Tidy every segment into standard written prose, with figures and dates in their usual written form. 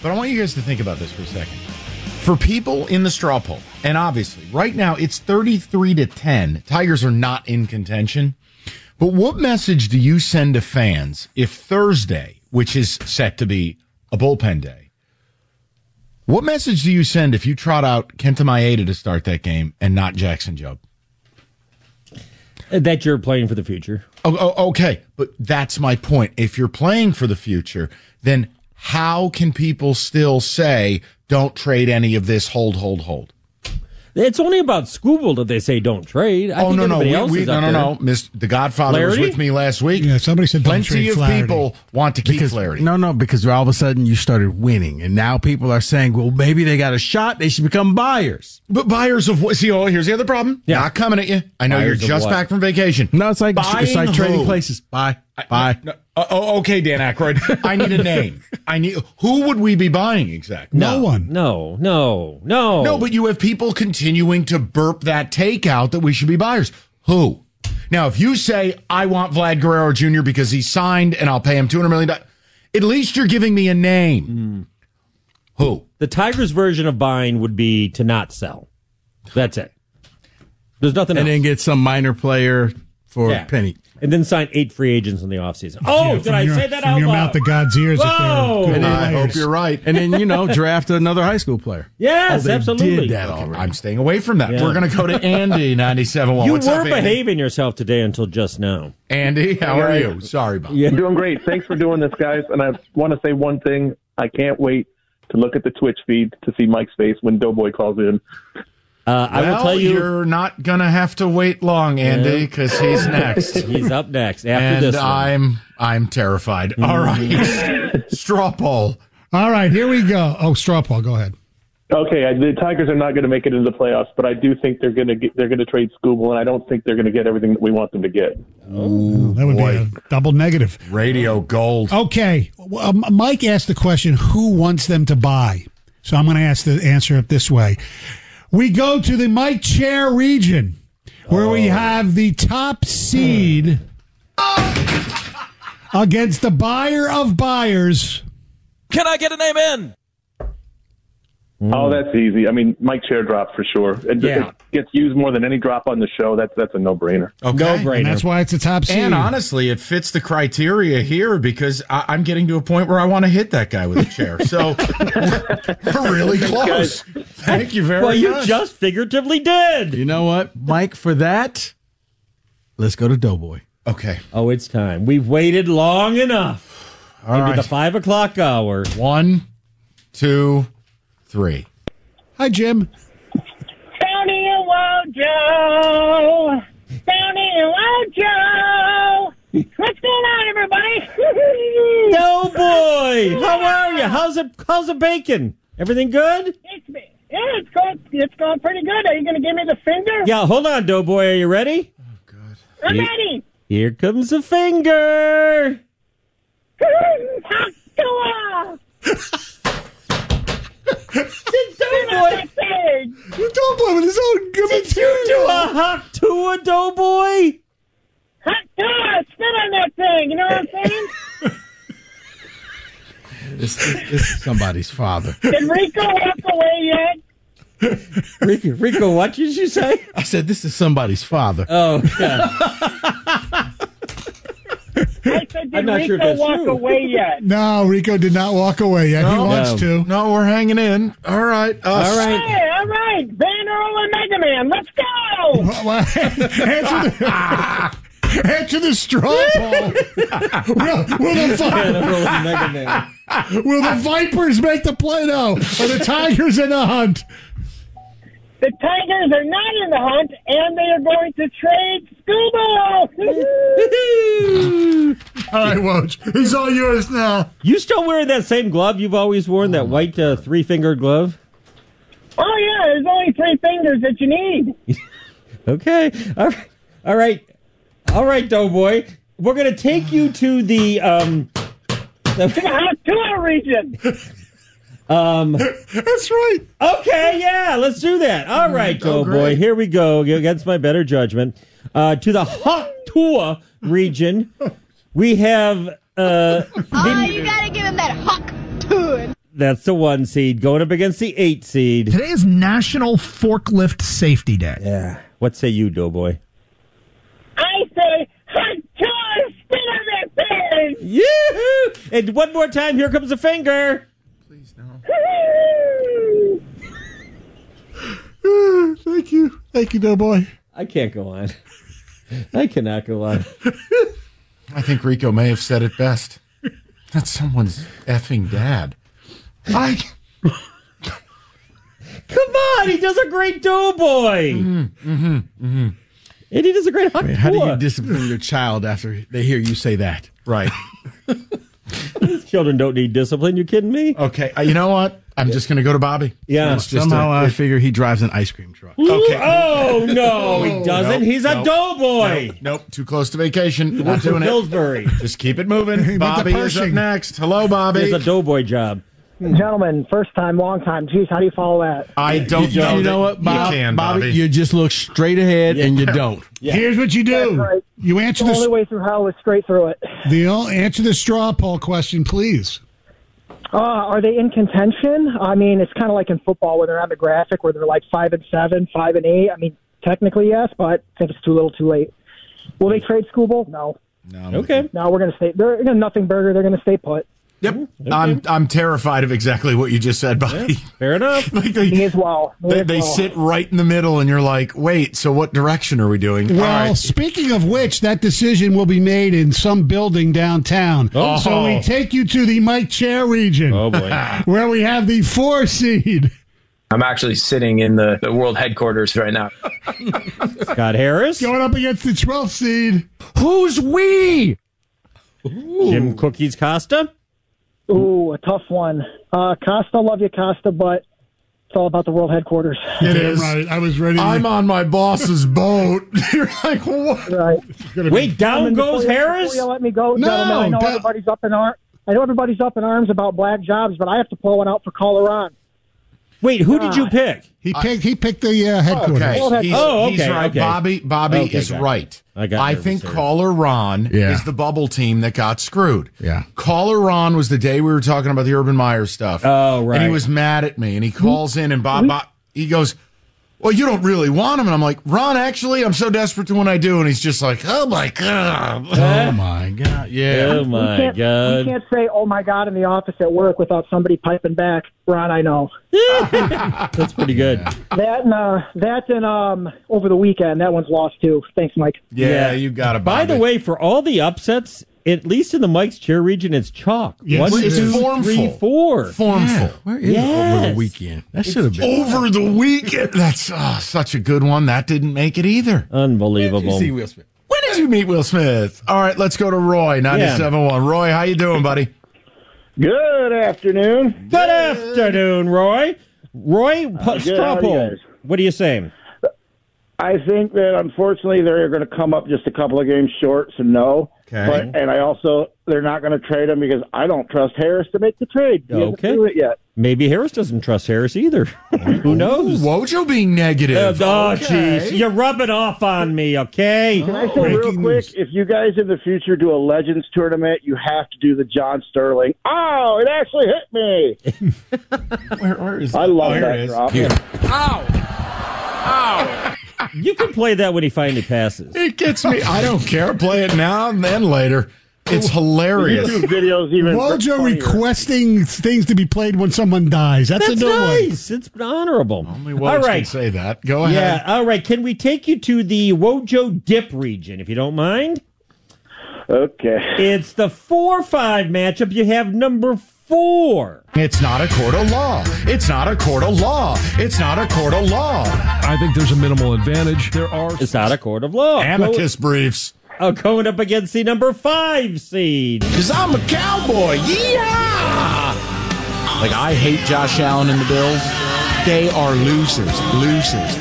But I want you guys to think about this for a second. For people in the straw poll, and obviously, right now it's 33-10. Tigers are not in contention. But what message do you send to fans if Thursday, which is set to be a bullpen day, what message do you send if you trot out Kenta Maeda to start that game and not Jackson Jobe? That you're playing for the future. Oh, okay, but that's my point. If you're playing for the future, then how can people still say, don't trade any of this, hold? It's only about Skubal that they say don't trade. I think no. everybody else is up there. No. The Godfather Flaherty? was with me last week. Yeah, somebody said don't plenty trade of Flaherty. people want to keep Flaherty. No, because all of a sudden you started winning, and now people are saying, well, maybe they got a shot. They should become buyers. But buyers of what? See, here's the other problem. Yeah. Not coming at you. I know Buyers you're of just what? back from vacation. No, it's like Buying trading who? places. Buy. No. Okay, Dan Aykroyd. I need a name. Who would we be buying exactly? No one. No. No, but you have people continuing to burp that takeout that we should be buyers. Who? Now, if you say, I want Vlad Guerrero Jr. because he's signed and I'll pay him $200 million, at least you're giving me a name. Who? The Tigers' version of buying would be to not sell. That's it. There's nothing else. And then get some minor player for a penny. And then sign 8 free agents in the offseason. Oh, did I say that from out your loud? mouth to God's ears. Whoa! If they're good I players. hope you're right. And then, draft another high school player. Yes, they absolutely. did that Okay, already. I'm staying away from that. Yeah. We're going to go to Andy, 97.1. You What's were up, Andy? behaving yourself today until just now. Andy, how are you? Sorry, Bob. Yeah. Doing great. Thanks for doing this, guys. And I want to say one thing. I can't wait to look at the Twitch feed to see Mike's face when Doughboy calls in. I will tell you. You're not going to have to wait long, Andy, because he's next. He's up next after And this one. I'm terrified. All right. Straw poll. All right, here we go. Oh, straw poll. Go ahead. Okay, the Tigers are not going to make it into the playoffs, but I do think they're going to trade Skubal, and I don't think they're going to get everything that we want them to get. That would be a double negative. Radio gold. Okay. Mike asked the question, who wants them to buy? So I'm going to answer it this way. We go to the Mike Chair region, where we have the top seed against the buyer of buyers. Can I get a name in? Oh, that's easy. I mean, Mike Chair drop for sure. It gets used more than any drop on the show. That's a no-brainer. Okay. No-brainer. And that's why it's the top seed. And honestly, it fits the criteria here because I'm getting to a point where I want to hit that guy with a chair. So we're really close. Thank you very Well, you much. just figuratively did. You know what, Mike, for that, let's go to Doughboy. Okay. Oh, it's time. We've waited long enough. All Into right. the 5 o'clock hour. 1, 2, 3. Hi, Jim. Bounty and Wojo. Bounty and Wojo. What's going on, everybody? No, boy. How are you? How's the bacon? Everything good? It's going pretty good. Are you going to give me the finger? Yeah, hold on, Doughboy. Are you ready? I'm ready. Here comes the finger. Doughboy. Doughboy with his own good Did you do a hot to a Doughboy? Spit on that thing. You know what I'm saying? This is somebody's father. Did Rico walk away yet? Rico, what did you say? I said, this is somebody's father. Oh, yeah. I said, I'm did not sure if Rico that's walk true. away yet? No, Rico did not walk away yet. He wants to. No, we're hanging in. All right. All right. Hey, all right. Van Earl and Mega Man. Let's go. Answer the straw poll. Will the Vipers make the play? No. Are the Tigers in the hunt? The Tigers are not in the hunt, and they are going to trade Scoobo. All right, Woj. He's all yours now. You still wearing that same glove you've always worn, that white 3-fingered glove? Oh, yeah, there's only 3 fingers that you need. Okay. All right, Doughboy. We're going to take you to the hot tour region. That's right. Okay, yeah, let's do that. All right, Doughboy. Here we go. Against my better judgment. To the Hot Tour region, we have... you gotta give him that hawk to it. That's the 1 seed going up against the 8 seed. Today is National Forklift Safety Day. Yeah. What say you, Doughboy? I say, Hunter, spin on that thing! Yoo-hoo! And one more time, here comes a finger. Please no. Thank you. Thank you, Doughboy. I can't go on. I cannot go on. I think Rico may have said it best. That's someone's effing dad. Come on, he does a great Doughboy. And he does a great Hunt. How do you discipline your child after they hear you say that? Right. These children don't need discipline. You kidding me? Okay. You know what? I'm just going to go to Bobby. Yeah. It's just Somehow I figure he drives an ice cream truck. Okay. Oh, no, he doesn't. Nope, He's a nope, Doughboy. Nope. Too close to vacation. Not doing it. Pillsbury. Just keep it moving. Bobby is up next. Hello, Bobby. It's a Doughboy job. Gentlemen, first time, long time. Geez, how do you follow that? I don't know. You know what, Bob? You can, Bobby, you just look straight ahead and you don't. Yeah. Here's what you do. That's right. You answer The only way through hell is straight through it. answer the straw poll question, please. Are they in contention? I mean, it's kind of like in football where they're on the graphic where they're like 5-7, 5-8. I mean, technically yes, but I think it's too little, too late. Will they trade Skubal? No. Okay. No, we're going to stay. They're going to nothing burger. They're going to stay put. Yep. Okay. I'm terrified of exactly what you just said, Bobby. Fair enough. Like Me as well. they sit right in the middle, and you're like, wait, so what direction are we doing? Well, All right. speaking of which, that decision will be made in some building downtown. Oh. So we take you to the Mike Chair region, Oh, boy. where we have the 4 seed. I'm actually sitting in the world headquarters right now. Scott Harris. Going up against the 12th seed. Who's we? Jim Cookies Costa. Ooh, a tough one. Costa, love you, Costa, but it's all about the world headquarters. It is. Right. I was ready. I'm on my boss's boat. You're like, what? Right. Wait, down goes Harris? Before you let me go, No, gentlemen, I know everybody's up in arms about black jobs, but I have to pull one out for Coloran. Wait, who did you pick? He picked the headquarters. Okay. He's okay, right. okay. Bobby Okay, is got it. right. I think nervous Caller Ron Yeah. is the bubble team that got screwed. Yeah. Caller Ron was the day we were talking about the Urban Meyer stuff. Oh, right. And he was mad at me, and he calls in, and Bob, he goes, well, you don't really want him. And I'm like, Ron, actually, I'm so desperate to when I do. And he's just like, oh, my God. Oh, my God. Yeah. Oh, my We God. can't say, oh, my God, in the office at work without somebody piping back. Ron, I know. That's pretty good. That and over the weekend, that one's lost, too. Thanks, Mike. Yeah, you got it, By Bobby. the way, for all the upsets, at least in the Mike's Chair region, it's chalk. Yes, 1, it is. 2, Formful. 3, 4. Formful. Where is it over Yes. the weekend? That should have been. Over the weekend. That's such a good one. That didn't make it either. Unbelievable. See Will Smith. When did you meet Will Smith? All right, let's go to Roy, 97.1. Roy, how you doing, buddy? Good afternoon. Good afternoon, Roy. Roy, good. How straw are you poll. guys? What are you saying? I think that unfortunately they're going to come up just a couple of games short, so no. Okay. And they're not going to trade him because I don't trust Harris to make the trade. He hasn't Okay. do it yet. Maybe Harris doesn't trust Harris either. Who knows? Wojo being negative. Oh, Okay. jeez. You're rubbing off on me, okay? Can I say real breaking quick, news. if you guys in the future do a Legends tournament, you have to do the John Sterling. Oh, it actually hit me. Where is I love there that it is. drop. Here. You can play that when he finally passes. It gets me. I don't care. Play it now and then later. It's hilarious. YouTube videos even Wojo funnier. requesting things to be played when someone dies. That's a That's new one. nice. It's honorable. Only All Woj can right. say that. Go ahead. Yeah, all right. Can we take you to the Wojo Dip region, if you don't mind? Okay. It's the 4-5 matchup. You have number 4. It's not a court of law. It's not a court of law. It's not a court of law. I think there's a minimal advantage. There are. It's not a court of law. Amicus briefs. Going up against the number 5 seed. Because I'm a cowboy. Yeah! Like, I hate Josh Allen and the Bills. They are losers. Losers.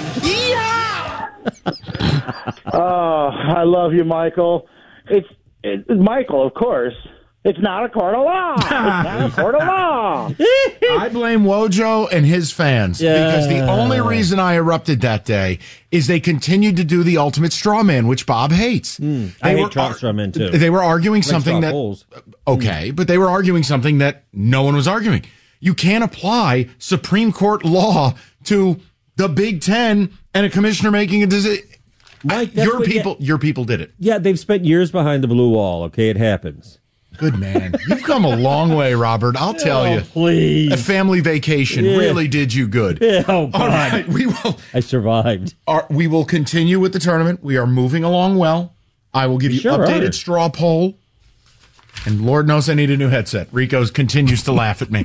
Oh, I love you, Michael. It's Michael, of course. It's not a court of law. It's not a court of law. I blame Wojo and his fans because the only reason I erupted that day is they continued to do the ultimate straw man, which Bob hates. I hate straw men, too. They were arguing Like something straw that polls. okay, but they were arguing something that no one was arguing. You can't apply Supreme Court law to the Big Ten and a commissioner making a decision. Mike, your people did it. Yeah, they've spent years behind the blue wall. Okay, it happens. Good man. You've come a long way, Robert. I'll tell you. Please. A family vacation really did you good. Yeah, oh, God. All right, I survived. We will continue with the tournament. We are moving along well. I will give you updated straw poll. And Lord knows I need a new headset. Rico continues to laugh at me.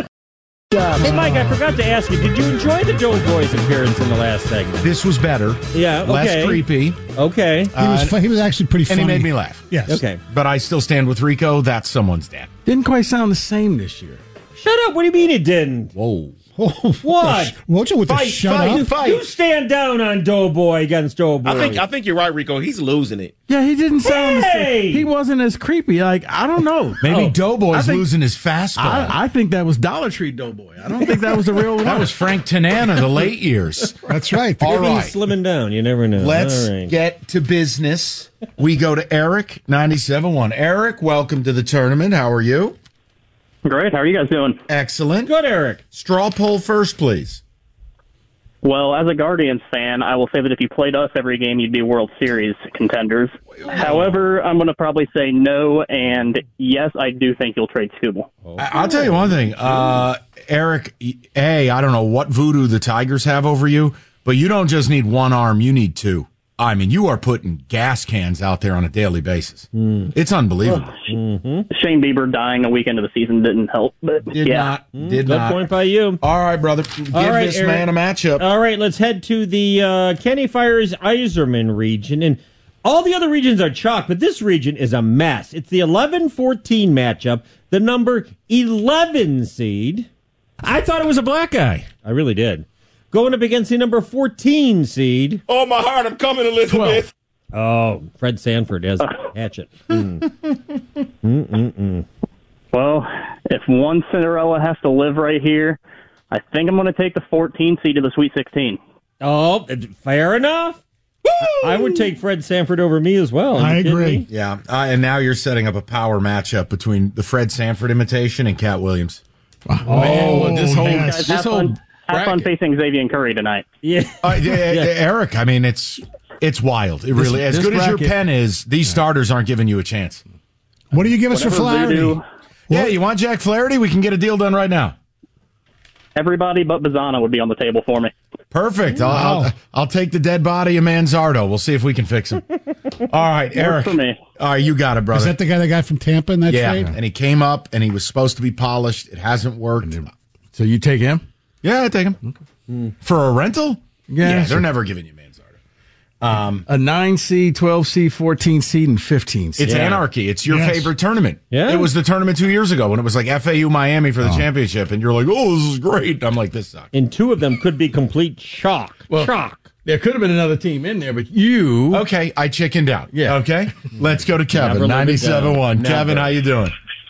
Hey, Mike, I forgot to ask you, did you enjoy the Doughboys' appearance in the last segment? This was better. Yeah, okay. Less creepy. Okay. He was actually pretty funny. And he made me laugh. Yes. Okay. But I still stand with Rico. That's someone's dad. Didn't quite sound the same this year. Shut up. What do you mean it didn't? Whoa. What? Won't you with the shut up? Fight. You stand down on Doughboy against Doughboy. I think you're right, Rico. He's losing it. Yeah, he didn't sound the same. He wasn't as creepy. Like, I don't know. Maybe Doughboy's losing his fastball. I think that was Dollar Tree Doughboy. I don't think that was the real one. That was Frank Tanana, the late years. That's right. All Maybe right. he's slimming down. You never know. Let's get to business. We go to Eric, 97.1. Eric, welcome to the tournament. How are you? Great. How are you guys doing? Excellent. Good, Eric. Straw poll first, please. Well, as a Guardians fan, I will say that if you played us every game, you'd be World Series contenders. However, I'm going to probably say no, and yes, I do think you'll trade Skubal. I'll tell you one thing. Eric, I don't know what voodoo the Tigers have over you, but you don't just need one arm, you need two. I mean, you are putting gas cans out there on a daily basis. It's unbelievable. Shane Bieber dying a week into the season didn't help, but Did not. Good point by you. All right, brother. Give this Eric, man a matchup. All right, let's head to the Kenny Fires Iserman region. And all the other regions are chalk, but this region is a mess. It's the 11-14 matchup, the number 11 seed. I thought it was a black guy. I really did. Going up against the number 14 seed. Oh, my heart, I'm coming, Elizabeth. 12. Oh, Fred Sanford has a hatchet. Well, if one Cinderella has to live right here, I think I'm going to take the 14 seed to the Sweet 16. Oh, fair enough. I would take Fred Sanford over me as well. I agree. Yeah, and now you're setting up a power matchup between the Fred Sanford imitation and Cat Williams. Have fun facing Xavier Curry tonight. Yeah. Eric, I mean, it's wild. It really, as good as your pen is, these starters aren't giving you a chance. What do you give us for Flaherty? Yeah, you want Jack Flaherty? We can get a deal done right now. Everybody but Bazzana would be on the table for me. Perfect. I'll take the dead body of Manzardo. We'll see if we can fix him. All right, Eric. For me. All right, you got it, brother. Is that the guy that got from Tampa in that trade? And he came up, and he was supposed to be polished. It hasn't worked. So you take him? Yeah, I take him. Okay. For a rental? Yeah, they're never giving you Manzardo. A 9 seed, 12 seed, 14 seed, and 15 seed. It's anarchy. It's your favorite tournament. Yeah. It was the tournament 2 years ago when it was like FAU Miami for the championship, and you're like, oh, this is great. I'm like, this sucks. And two of them could be complete chalk. Chalk. There could have been another team in there, but you... Okay, I chickened out. Yeah. Okay? Let's go to Kevin, 97.1. Kevin, how you doing?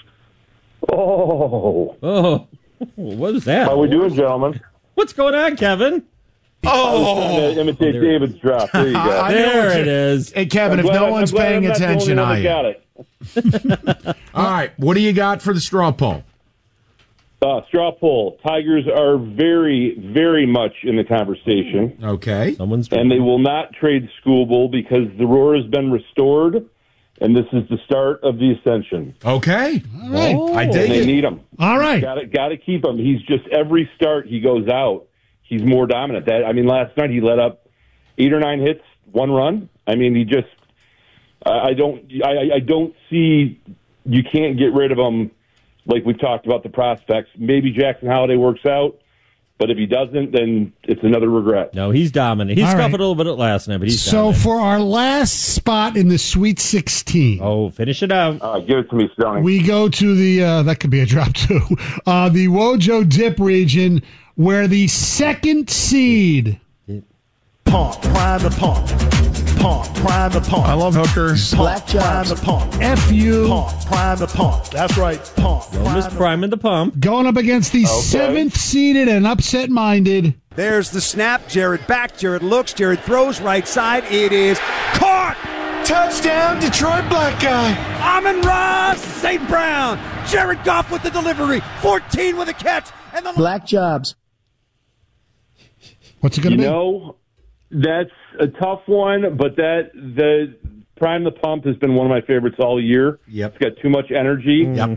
Oh. What is that? How we doing, gentlemen? What's going on, Kevin? Oh, to imitate David's drop. There you go. There it is. Hey, Kevin, if no one's paying attention, I got it. All right, what do you got for the straw poll? Straw poll. Tigers are very, very much in the conversation. Okay. And they will not trade Skubal because the roar has been restored, and this is the start of the ascension. Okay. All right. I dig They it. need him. All right. Got to keep him. He's just every start he goes out, he's more dominant. Last night he let up 8 or 9 hits, 1 run. I mean, he just I don't see you can't get rid of him like we've talked about the prospects. Maybe Jackson Holiday works out, but if he doesn't, then it's another regret. No, he's dominant. He All scuffled right. a little bit at last night, but he's So dominant. for our last spot in the Sweet 16. Oh, finish it out. Give it to me, Stoney. We go to the, that could be a drop too, the Wojo Dip region where the 2nd seed. Pump, prime the pump. Pump, prime the pump. I love hookers. Pump, prime the pump. FU. Pump, prime the pump. That's right, pump. Miss Prime in the pump. Going up against the 7th seeded and upset-minded. There's the snap. Jared back. Jared looks. Jared throws right side. It is caught. Touchdown, Detroit black guy. Amon-Ra St. Brown. Jared Goff with the delivery. 14 with a catch. And the Black Jobs. What's it going to be? You know, that's a tough one, but the Prime the Pump has been one of my favorites all year. Yep. It's got too much energy. Yep.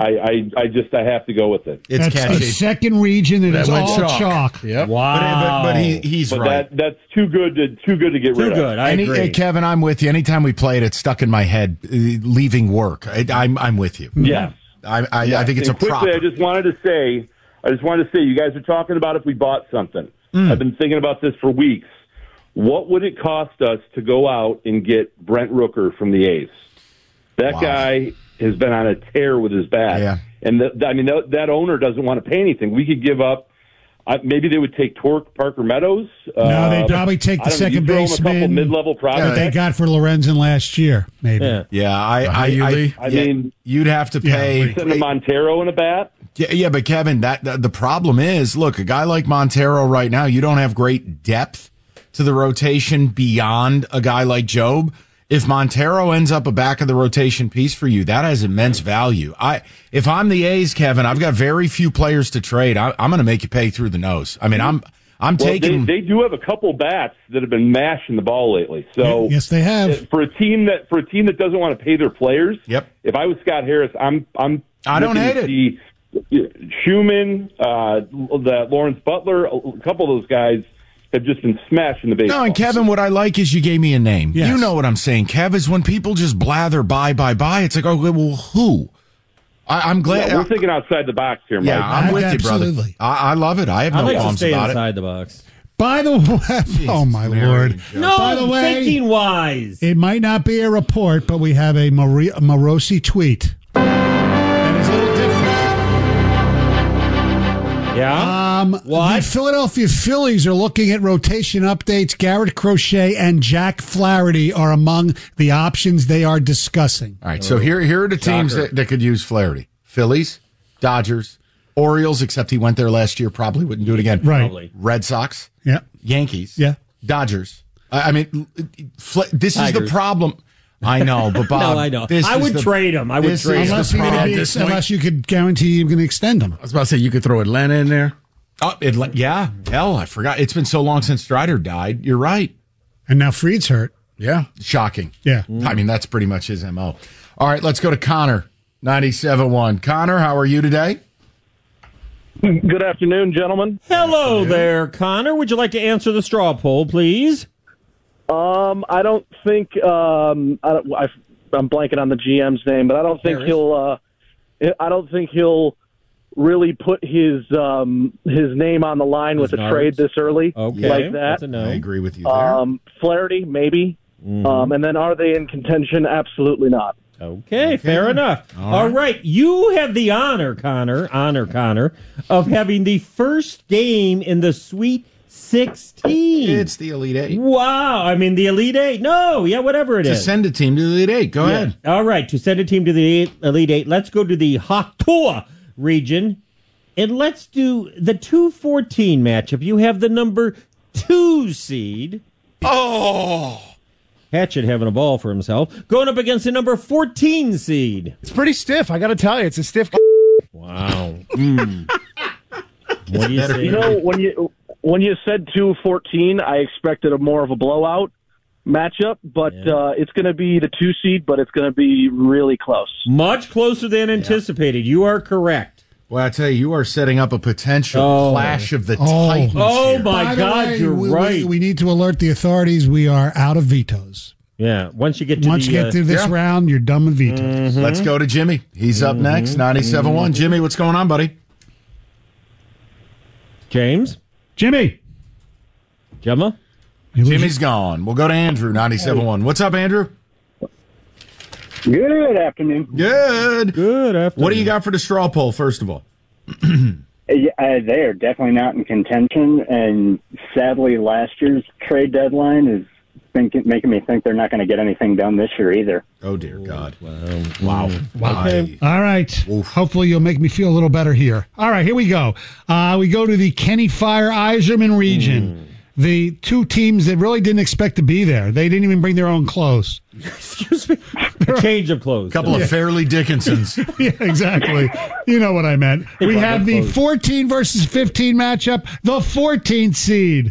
I have to go with it. It's That's catchy. the second region that is all chalk. Yep. Wow. But he's right. That's too good to get rid of. Too good. I agree. Kevin, I'm with you. Anytime we play it, it's stuck in my head. Leaving work, I'm with you. Yes. I think it's and a quickly, prop. I just wanted to say, you guys are talking about if we bought something. I've been thinking about this for weeks. What would it cost us to go out and get Brent Rooker from the A's? That guy has been on a tear with his bat. Yeah. And that owner doesn't want to pay anything. We could give up. Maybe they would take Parker Meadows. No, they'd probably take the second baseman. A couple mid-level prospects. That they got for Lorenzen last year, maybe. Yeah, I mean, you'd have to pay. Send a Montero in a bat. Yeah, but Kevin, the problem is, look, a guy like Montero right now, you don't have great depth to the rotation beyond a guy like Job. If Montero ends up a back of the rotation piece for you, that has immense value. If I'm the A's, Kevin, I've got very few players to trade. I'm going to make you pay through the nose. I mean, I'm taking. They do have a couple bats that have been mashing the ball lately. So yes, they have. For a team that doesn't want to pay their players. Yep. If I was Scott Harris, I don't hate it. Schumann, that Lawrence Butler, a couple of those guys have just been smashing the baseball. No, and Kevin, what I like is you gave me a name. Yes. You know what I'm saying, Kev, is when people just blather buy. It's like, oh, well, who? I'm glad. Yeah, we're thinking outside the box here, Mike. Yeah, I'm with you, brother. I love it. I have no qualms about inside the box. By the way, oh my Lord! No, by the way, thinking wise. It might not be a report, but we have a Morosi tweet. That is a little different. Yeah. What? The Philadelphia Phillies are looking at rotation updates. Garrett Crochet and Jack Flaherty are among the options they are discussing. All right, so here are the teams that could use Flaherty: Phillies, Dodgers, Orioles. Except he went there last year, probably wouldn't do it again. Right. Probably. Red Sox, yeah, Yankees, yeah, Dodgers. I mean, this is the problem. I know, but Bob, no, I know. I would trade him. I would trade him unless you could guarantee you're going to extend him. I was about to say you could throw Atlanta in there. Oh, yeah. Hell, I forgot. It's been so long since Strider died. You're right. And now Fried's hurt. Yeah. Shocking. Yeah. I mean, that's pretty much his MO. All right, let's go to Connor, 97.1. Connor, how are you today? Good afternoon, gentlemen. Hello there, Connor. Would you like to answer the straw poll, please? I don't think I'm blanking on the GM's name, but I don't think he'll really put his name on the line with a trade this early like that. That's a no. I agree with you there. Flaherty, maybe. Mm-hmm. And then are they in contention? Absolutely not. Okay, fair enough. All right. You have the honor, Connor, of having the first game in the Sweet 16. It's the Elite Eight. Wow. I mean, the Elite Eight. No, yeah, whatever it is. To send a team to the Elite Eight. Go ahead. All right. To send a team to the Elite Eight, let's go to the Hatua region, and let's do the 2-14 matchup. You have the number 2 seed. Oh. Hatchet having a ball for himself. Going up against the number 14 seed. It's pretty stiff. I got to tell you, it's a stiff. Wow. What do you say? You know, when you said 2-14, I expected more of a blowout matchup, but it's going to be the 2 seed, but it's going to be really close. Much closer than anticipated. You are correct. Well, I tell you are setting up a potential clash of the Titans. Oh, here. my God, you're right. We need to alert the authorities we are out of vetoes. Yeah, once you get to this round, you're done with vetoes. Mm-hmm. Let's go to Jimmy. He's up next, 97.1. Jimmy, what's going on, buddy? James? Jimmy? Gemma? Jimmy's gone. We'll go to Andrew, 97.1. What's up, Andrew? Good afternoon. Good afternoon. What do you got for the straw poll, first of all? They are definitely not in contention, and sadly, last year's trade deadline is making me think they're not going to get anything done this year either. Oh, dear God. Wow. Okay. All right. Oof. Hopefully you'll make me feel a little better here. All right, here we go. We go to the Kenny Fire Iserman region. the two teams that really didn't expect to be there. They didn't even bring their own clothes. Excuse me. A change of clothes. A couple of Fairleigh Dickinsons. Yeah, exactly. You know what I meant. We have the 14 versus 15 matchup, the 14th seed.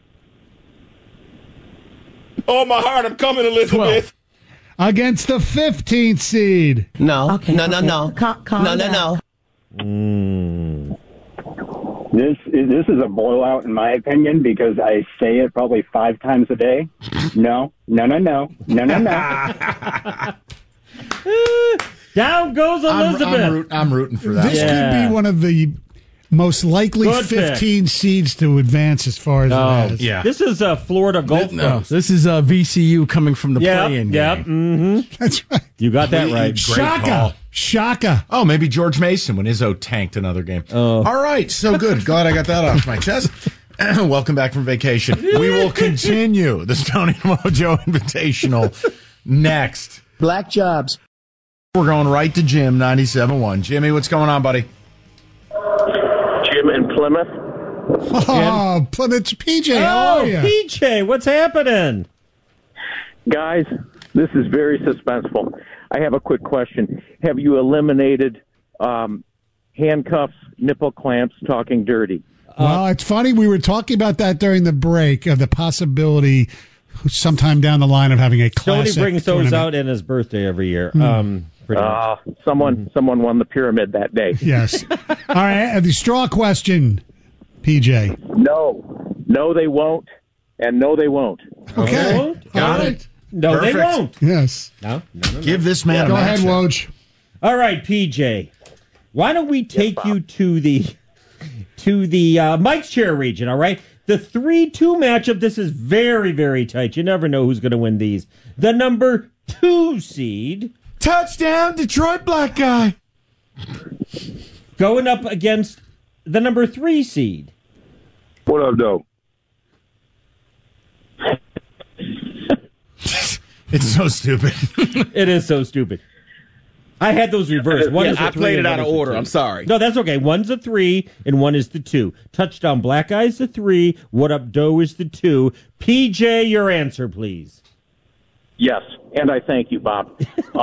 Oh, my heart, I'm coming, Elizabeth. 12. Against the 15th seed. No. Okay, no. Calm down. This is a blowout in my opinion because I say it probably 5 times a day. No. Down goes Elizabeth. I'm rooting for that. This could be one of the most likely Good 15 pick. seeds to advance as far as it has. Yeah. This is Florida Gulf Coast. This is VCU coming from the play-in game. Mm-hmm. That's right. You got that right. Shaka. Oh, maybe George Mason when Izzo tanked another game. All right, so good. Glad I got that off my chest. Welcome back from vacation. We will continue the Stoney Mojo Invitational next. Black jobs. We're going right to Jim, 97.1. Jimmy, what's going on, buddy? Jim in Plymouth. Oh, Plymouth PJ, how are you? PJ, what's happening? Guys, this is very suspenseful. I have a quick question. Have you eliminated handcuffs, nipple clamps, talking dirty? Well, it's funny. We were talking about that during the break of the possibility sometime down the line of having a classic Tony brings those tournament. out in his birthday every year. Someone won the pyramid that day. Yes. All right. The straw question, PJ. No, they won't, and no, they won't. Okay. Got it. No, Perfect. they won't. Yes. No. Give this man a Go ahead, matchup. Woj. All right, PJ. Why don't we take you to the Mike's Chair region, all right? The 3-2 matchup, this is very, very tight. You never know who's going to win these. The number 2 seed. Touchdown, Detroit black guy. Going up against the number 3 seed. What up, though? It's so stupid. It is so stupid. I had those reversed. One is a 3 I played and it out one of is a order. 2. I'm sorry. No, that's okay. One's the 3 and one is the 2. Touchdown Black Eyes the 3. What Up Doe is the 2. PJ, your answer, please. Yes, and I thank you, Bob.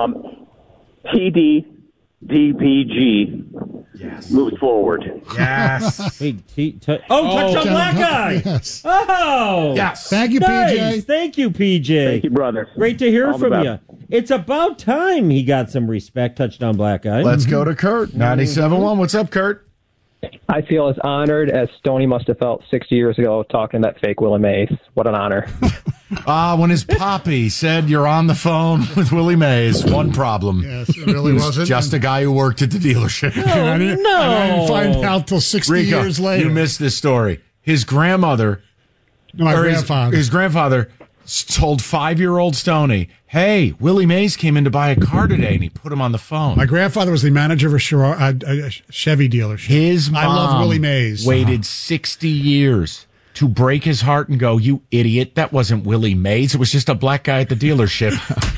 TDDPG moves forward. Yes. Touchdown Black Eye. Yes. Oh. Yes. Thank you, Nice. PJ. Thank you, PJ. Thank you, brother. Great to hear All the from best. you. It's about time he got some respect. Touchdown Black Eye. Let's go to Kurt, 97.1. What's up, Kurt? I feel as honored as Stoney must have felt 60 years ago talking to that fake Willie Mays. What an honor. When his poppy said you're on the phone with Willie Mays, one problem. Yes, it really He was wasn't. just a guy who worked at the dealership. And I didn't find out till 60 Rico, years later. you missed this story. His grandmother, My grandfather. his grandfather told 5-year-old Stoney, hey, Willie Mays came in to buy a car today, and he put him on the phone. My grandfather was the manager of a Chevy dealership. His mom I love Willie Mays. waited 60 years to break his heart and go, you idiot, that wasn't Willie Mays. It was just a black guy at the dealership.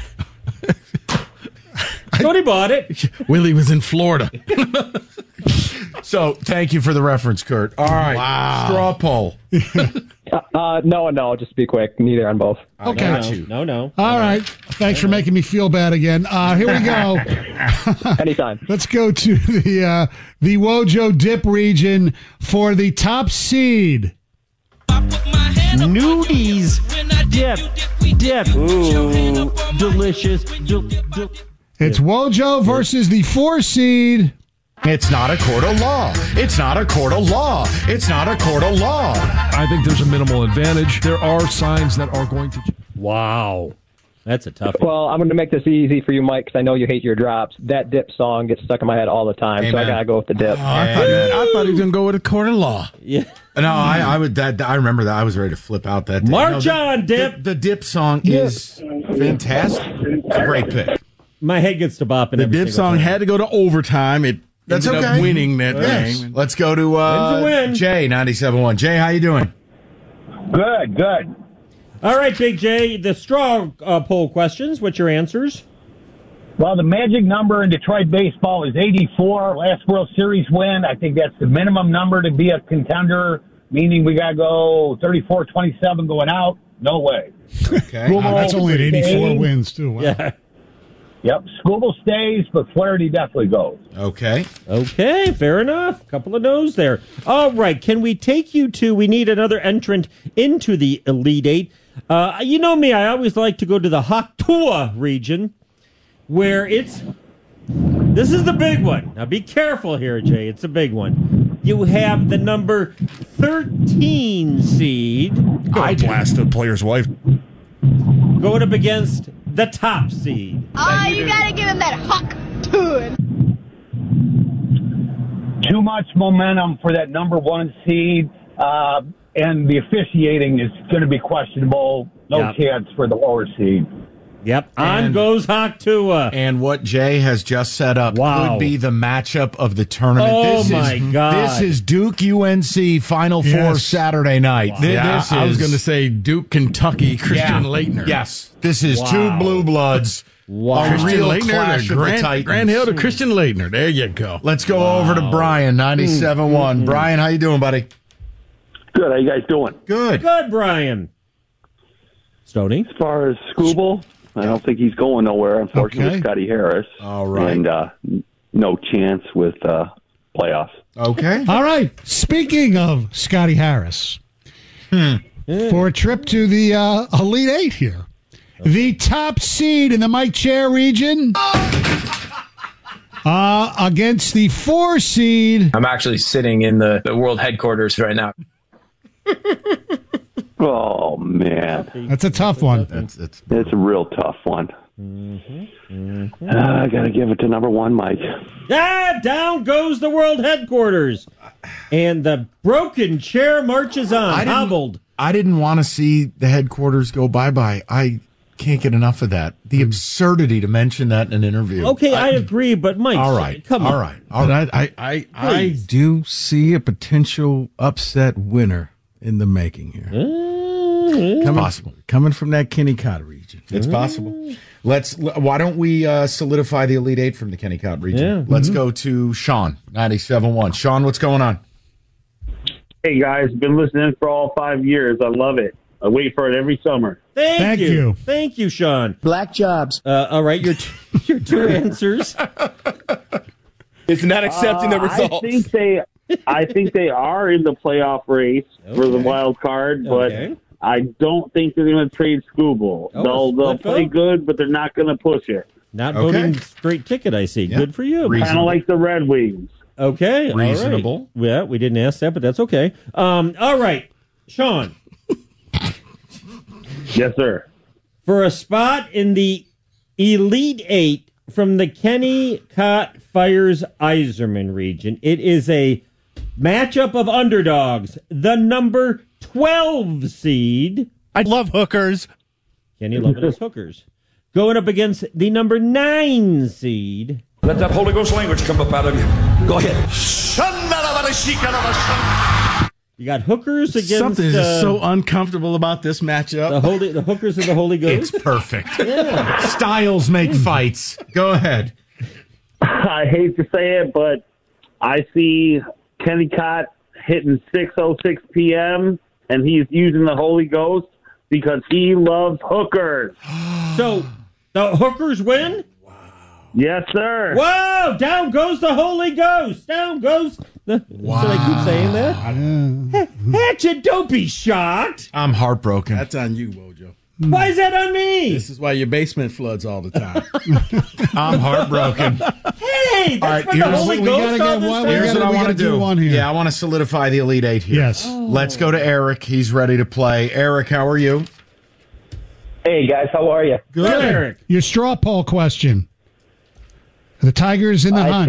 Tony bought it. Willie was in Florida. So, thank you for the reference, Kurt. All right. Wow. Straw poll. No, just be quick. Neither on both. Okay. No. All right. Thanks for making me feel bad again. Here we go. Anytime. Let's go to the Wojo Dip region for the top seed. Nudies dip. Ooh, delicious. It's Wojo versus the 4 seed. It's not a court of law. It's not a court of law. It's not a court of law. I think there's a minimal advantage. There are signs that are going to... Wow. That's a tough one. Well, I'm going to make this easy for you, Mike, because I know you hate your drops. That dip song gets stuck in my head all the time, so I Amen. got to go with the dip. I thought he was going to go with a court of law. Yeah. No, I would. I remember that. I was ready to flip out that day. March on, Dip. The Dip song is fantastic. It's a great pick. My head gets to bopping. The every dip single song time. had to go to overtime. It That's ended okay. up winning that Yes. game. Let's go to Win's a win. Jay, 97.1. Jay, how you doing? Good. All right, Big J, the straw poll questions. What's your answers? Well, the magic number in Detroit baseball is 84. Last World Series win. I think that's the minimum number to be a contender meaning we got to go 34-27 going out. No way. Okay. That's only at 84 wins, too. Wow. Yeah. Yep, Scooble stays, but Flaherty definitely goes. Okay. Okay, fair enough. Couple of no's there. All right, can we take you to, we need another entrant into the Elite Eight. You know me, I always like to go to the Haktua region, where this is the big one. Now be careful here, Jay, it's a big one. You have the number 13 seed. I blast the player's wife. Going up against the top seed. Oh, you gotta give him that huck to it. Too much momentum for that number 1 seed, and the officiating is going to be questionable. No chance for the lower seed. Yep, on goes Haktua. And what Jay has just set up could be the matchup of the tournament. Oh, my God. This is Duke UNC Final Four Saturday night. Wow. I was going to say Duke, Kentucky, Christian Laettner. Yes, this is two blue bloods. Wow. Christian Laettner, Grant Hill to Christian Laettner. There you go. Let's go over to Brian, 97.1. Brian, how you doing, buddy? Good. How you guys doing? Good. Good, Brian. Stoney? As far as Scooble, I don't think he's going nowhere, unfortunately, with Scotty Harris. All right. And no chance with playoffs. Okay. All right. Speaking of Scotty Harris, for a trip to the Elite Eight here, the top seed in the Mike Chair region against the 4 seed. I'm actually sitting in the world headquarters right now. Oh, man. That's a tough one. It's a real tough one. I got to give it to number 1, Mike. Down goes the world headquarters. And the broken chair marches on, hobbled. I didn't want to see the headquarters go bye-bye. I can't get enough of that. The absurdity to mention that in an interview. Okay, I agree, but Mike, all right, come on. All right. I do see a potential upset winner in the making here. Coming from that Kennecott region. It's possible. Why don't we solidify the Elite Eight from the Kennecott region? Yeah. Let's go to Sean, 97.1. Sean, what's going on? Hey, guys. Been listening for all 5 years. I love it. I wait for it every summer. Thank you. Thank you, Sean. Black jobs. All right, your 2 answers. It's not accepting the results. I think they are in the playoff race for the wild card, but I don't think they're going to trade Scooble. They'll play good, but they're not going to push it. Not voting straight ticket, I see. Yeah. Good for you. Kind of like the Red Wings. Okay. Reasonable. All right. Yeah, we didn't ask that, but that's okay. All right, Sean. Yes, sir. For a spot in the Elite Eight from the Kennecott Fires Iserman region, it is a matchup of underdogs. The number 12 seed. I love hookers. Kenny Lovett's hookers. Going up against the number 9 seed. Let that Holy Ghost language come up out of you. Go ahead. You got hookers against... Something is so uncomfortable about this matchup. The hookers of the Holy Ghost. It's perfect. Styles make fights. Go ahead. I hate to say it, but I see Kennecott hitting 6:06 p.m., and he's using the Holy Ghost because he loves hookers. So, the hookers win? Yes, sir. Whoa! Down goes the Holy Ghost. Down goes the... Wow. Should I keep saying that? Hatchet, don't be shocked. I'm heartbroken. That's on you, Wojo. Why is that on me? This is why your basement floods all the time. I'm heartbroken. Hey, that's for the Holy Ghost all this time? Here's what I want to do. One here. Yeah, I want to solidify the Elite Eight here. Yes. Let's go to Eric. He's ready to play. Eric, how are you? Hey, guys. How are you? Good. Eric. Your straw poll question. The Tigers in the hunt.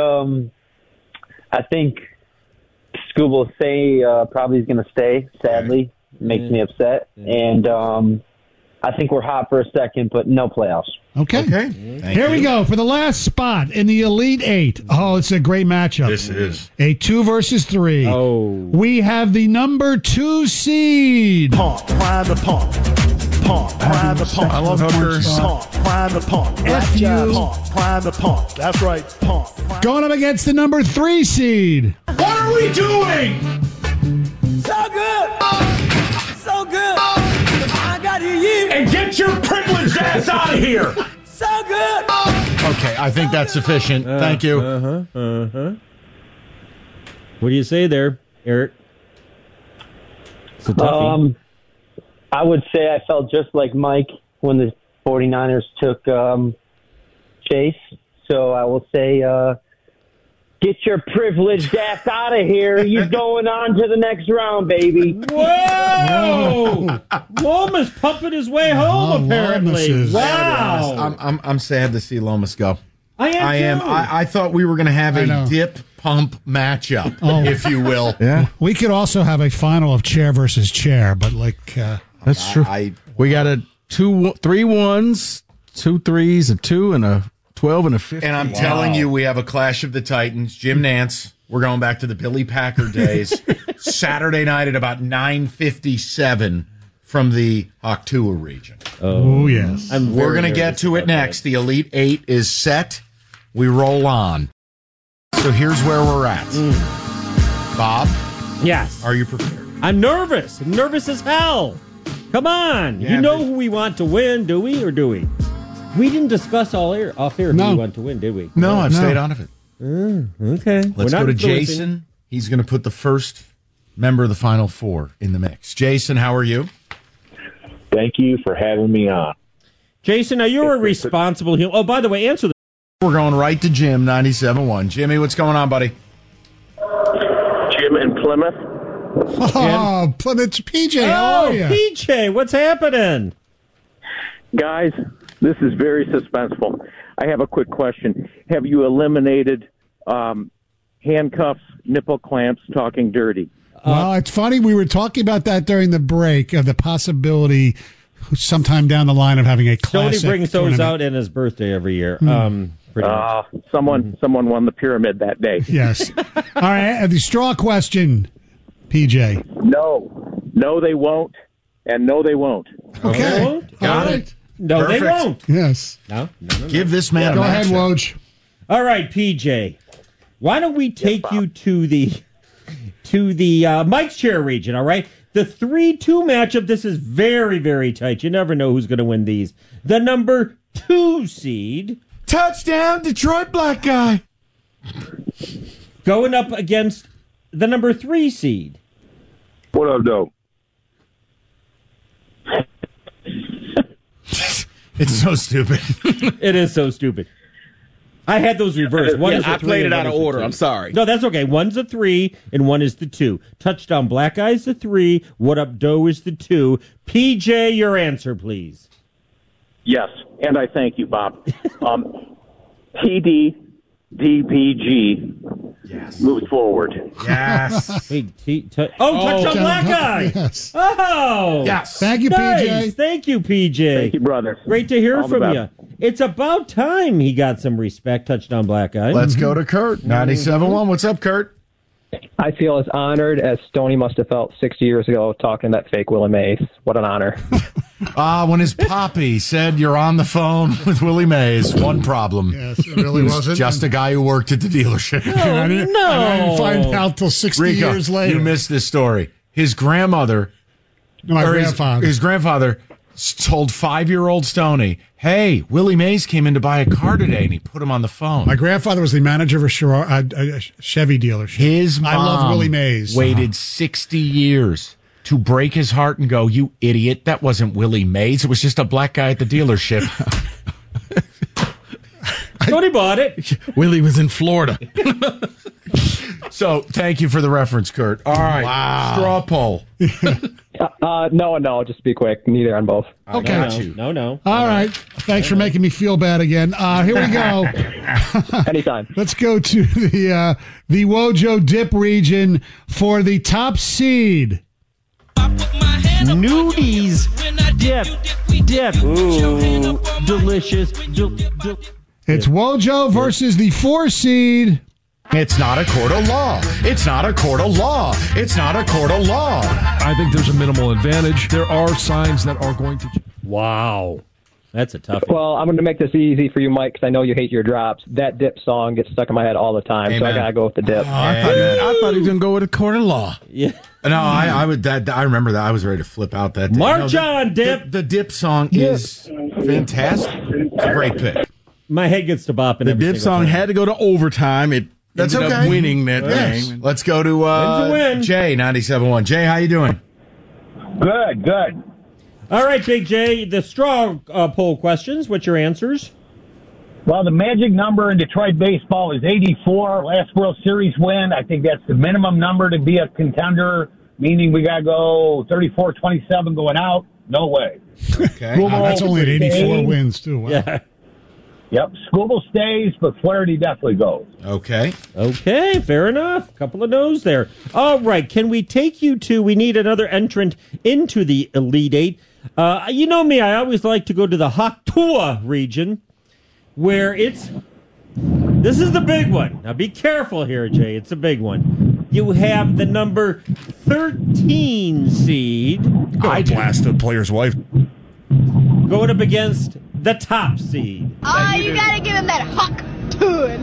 I think Scooble say probably is going to stay, sadly. Makes me upset. And I think we're hot for a second, but no playoffs. Okay. Here we go for the last spot in the Elite Eight. Oh, it's a great matchup. This is. A 2 versus 3. Oh. We have the number 2 seed. Pump, prime the pump. Pump, prime the pump. I love hookers. Pump, prime the pump. F-U. Pump, prime the pump. That's right, pump. Going up against the number 3 seed. What are we doing? us out of here. So good. Okay, I think that's sufficient. Thank you. What do you say there, Eric? It's a toughie. I would say I felt just like Mike when the 49ers took Chase. So I will say, get your privileged ass out of here. You're going on to the next round, baby. Whoa! Lomas pumping his way home, apparently. Wow. I'm sad to see Lomas go. I am too. I thought we were going to have a dip pump matchup, if you will. Yeah. We could also have a final of chair versus chair, but that's true. We got 3 1s, 2 3s, a 2, and a 12 and a 15. And I'm telling you, we have a clash of the Titans. Jim Nance, we're going back to the Billy Packer days. Saturday night at about 9:57 from the Ahkewa region. Oh yes. We're going to get to it next. The Elite Eight is set. We roll on. So here's where we're at. Bob? Yes. Are you prepared? I'm nervous. I'm nervous as hell. Come on. Yeah, you know who we want to win, do we, or do we? We didn't discuss off air who we want to win, did we? No, I've stayed out of it. Okay. Let's go to Jason. He's going to put the first member of the Final Four in the mix. Jason, how are you? Thank you for having me on. Jason, now you're a responsible human. Oh, by the way, answer the... We're going right to Jim, 97.1. Jimmy, what's going on, buddy? Jim in Plymouth. Oh, Plymouth. PJ, how are you? PJ, what's happening? Guys, this is very suspenseful. I have a quick question. Have you eliminated handcuffs, nipple clamps, talking dirty? Well, it's funny. We were talking about that during the break of the possibility sometime down the line of having a classic Tony brings those tournament. out in his birthday every year. Someone won the pyramid that day. Yes. All right. The straw question, PJ. No, they won't. And no, they won't. Okay. Got it. No, Perfect. they won't. Yes. No. Give this man a Go ahead, matchup. Woj. All right, PJ. Why don't we take you to the Mike's Chair region, all right? The 3-2 matchup, this is very, very tight. You never know who's going to win these. The number 2 seed. Touchdown, Detroit black guy. Going up against the number 3 seed. What up, though? It's so stupid. It is so stupid. I had those reversed. One is I played it out of order. I'm sorry. No, that's okay. One's the 3 and one is the 2. Touchdown Black Eye is the 3. What Up Doe is the 2. PJ, your answer, please. Yes, and I thank you, Bob. TD, DPG moves forward. Yes. Touchdown Black Eye. Yes. Oh. Yes. Thank you, Nice. PJ. Thank you, PJ. Thank you, brother. Great to hear All the from best. you. It's about time he got some respect. Touchdown Black Eye. Let's go to Kurt, 97.1. What's up, Kurt? I feel as honored as Stoney must have felt 60 years ago talking to that fake Willie Mays. What an honor. When his poppy said you're on the phone with Willie Mays, one problem. Yes, it really He was wasn't. just a guy who worked at the dealership. I didn't find out till 60 Rico, years later. you missed this story. His grandmother, his grandfather told 5-year-old Stoney, hey, Willie Mays came in to buy a car today, and he put him on the phone. My grandfather was the manager of a Chevy dealership. His mom I love Willie Mays. waited 60 years to break his heart and go, you idiot, that wasn't Willie Mays. It was just a black guy at the dealership. Stoney bought it. Willie was in Florida. So, thank you for the reference, Kurt. All right. Wow. Straw poll. No, just be quick. Neither on both. Okay. No. All right. Thanks for making me feel bad again. Here we go. Anytime. Let's go to the Wojo Dip region for the top seed. Nudies dip. Ooh, delicious. It's Wojo versus the 4 seed. It's not a court of law. It's not a court of law. It's not a court of law. I think there's a minimal advantage. There are signs that are going to... Wow. That's a tough one. Well, I'm going to make this easy for you, Mike, because I know you hate your drops. That dip song gets stuck in my head all the time, so I got to go with the dip. I thought he was going to go with a court of law. Yeah. No, I would. That I remember that. I was ready to flip out that day. March on, Dip. The Dip song is fantastic. It's a great pick. My head gets to bopping. The Dip song had to go to overtime. That's ended okay. up winning that game. Let's go to Jay, 97.1. Jay, how you doing? Good. All right, Big J, the straw poll questions. What's your answers? Well, the magic number in Detroit baseball is 84. Last World Series win. I think that's the minimum number to be a contender, meaning we got to go 34-27 going out. No way. Okay. That's only at 84 wins, too. Wow. Yeah. Yep. Scooble stays, but Flaherty definitely goes. Okay, fair enough. Couple of no's there. All right, can we take you to, we need another entrant into the Elite Eight. You know me, I always like to go to the Haktua region, where this is the big one. Now be careful here, Jay, it's a big one. You have the number 13 seed. I blast the player's wife. Going up against the top seed. Oh, you gotta give him that Hawk Tuin.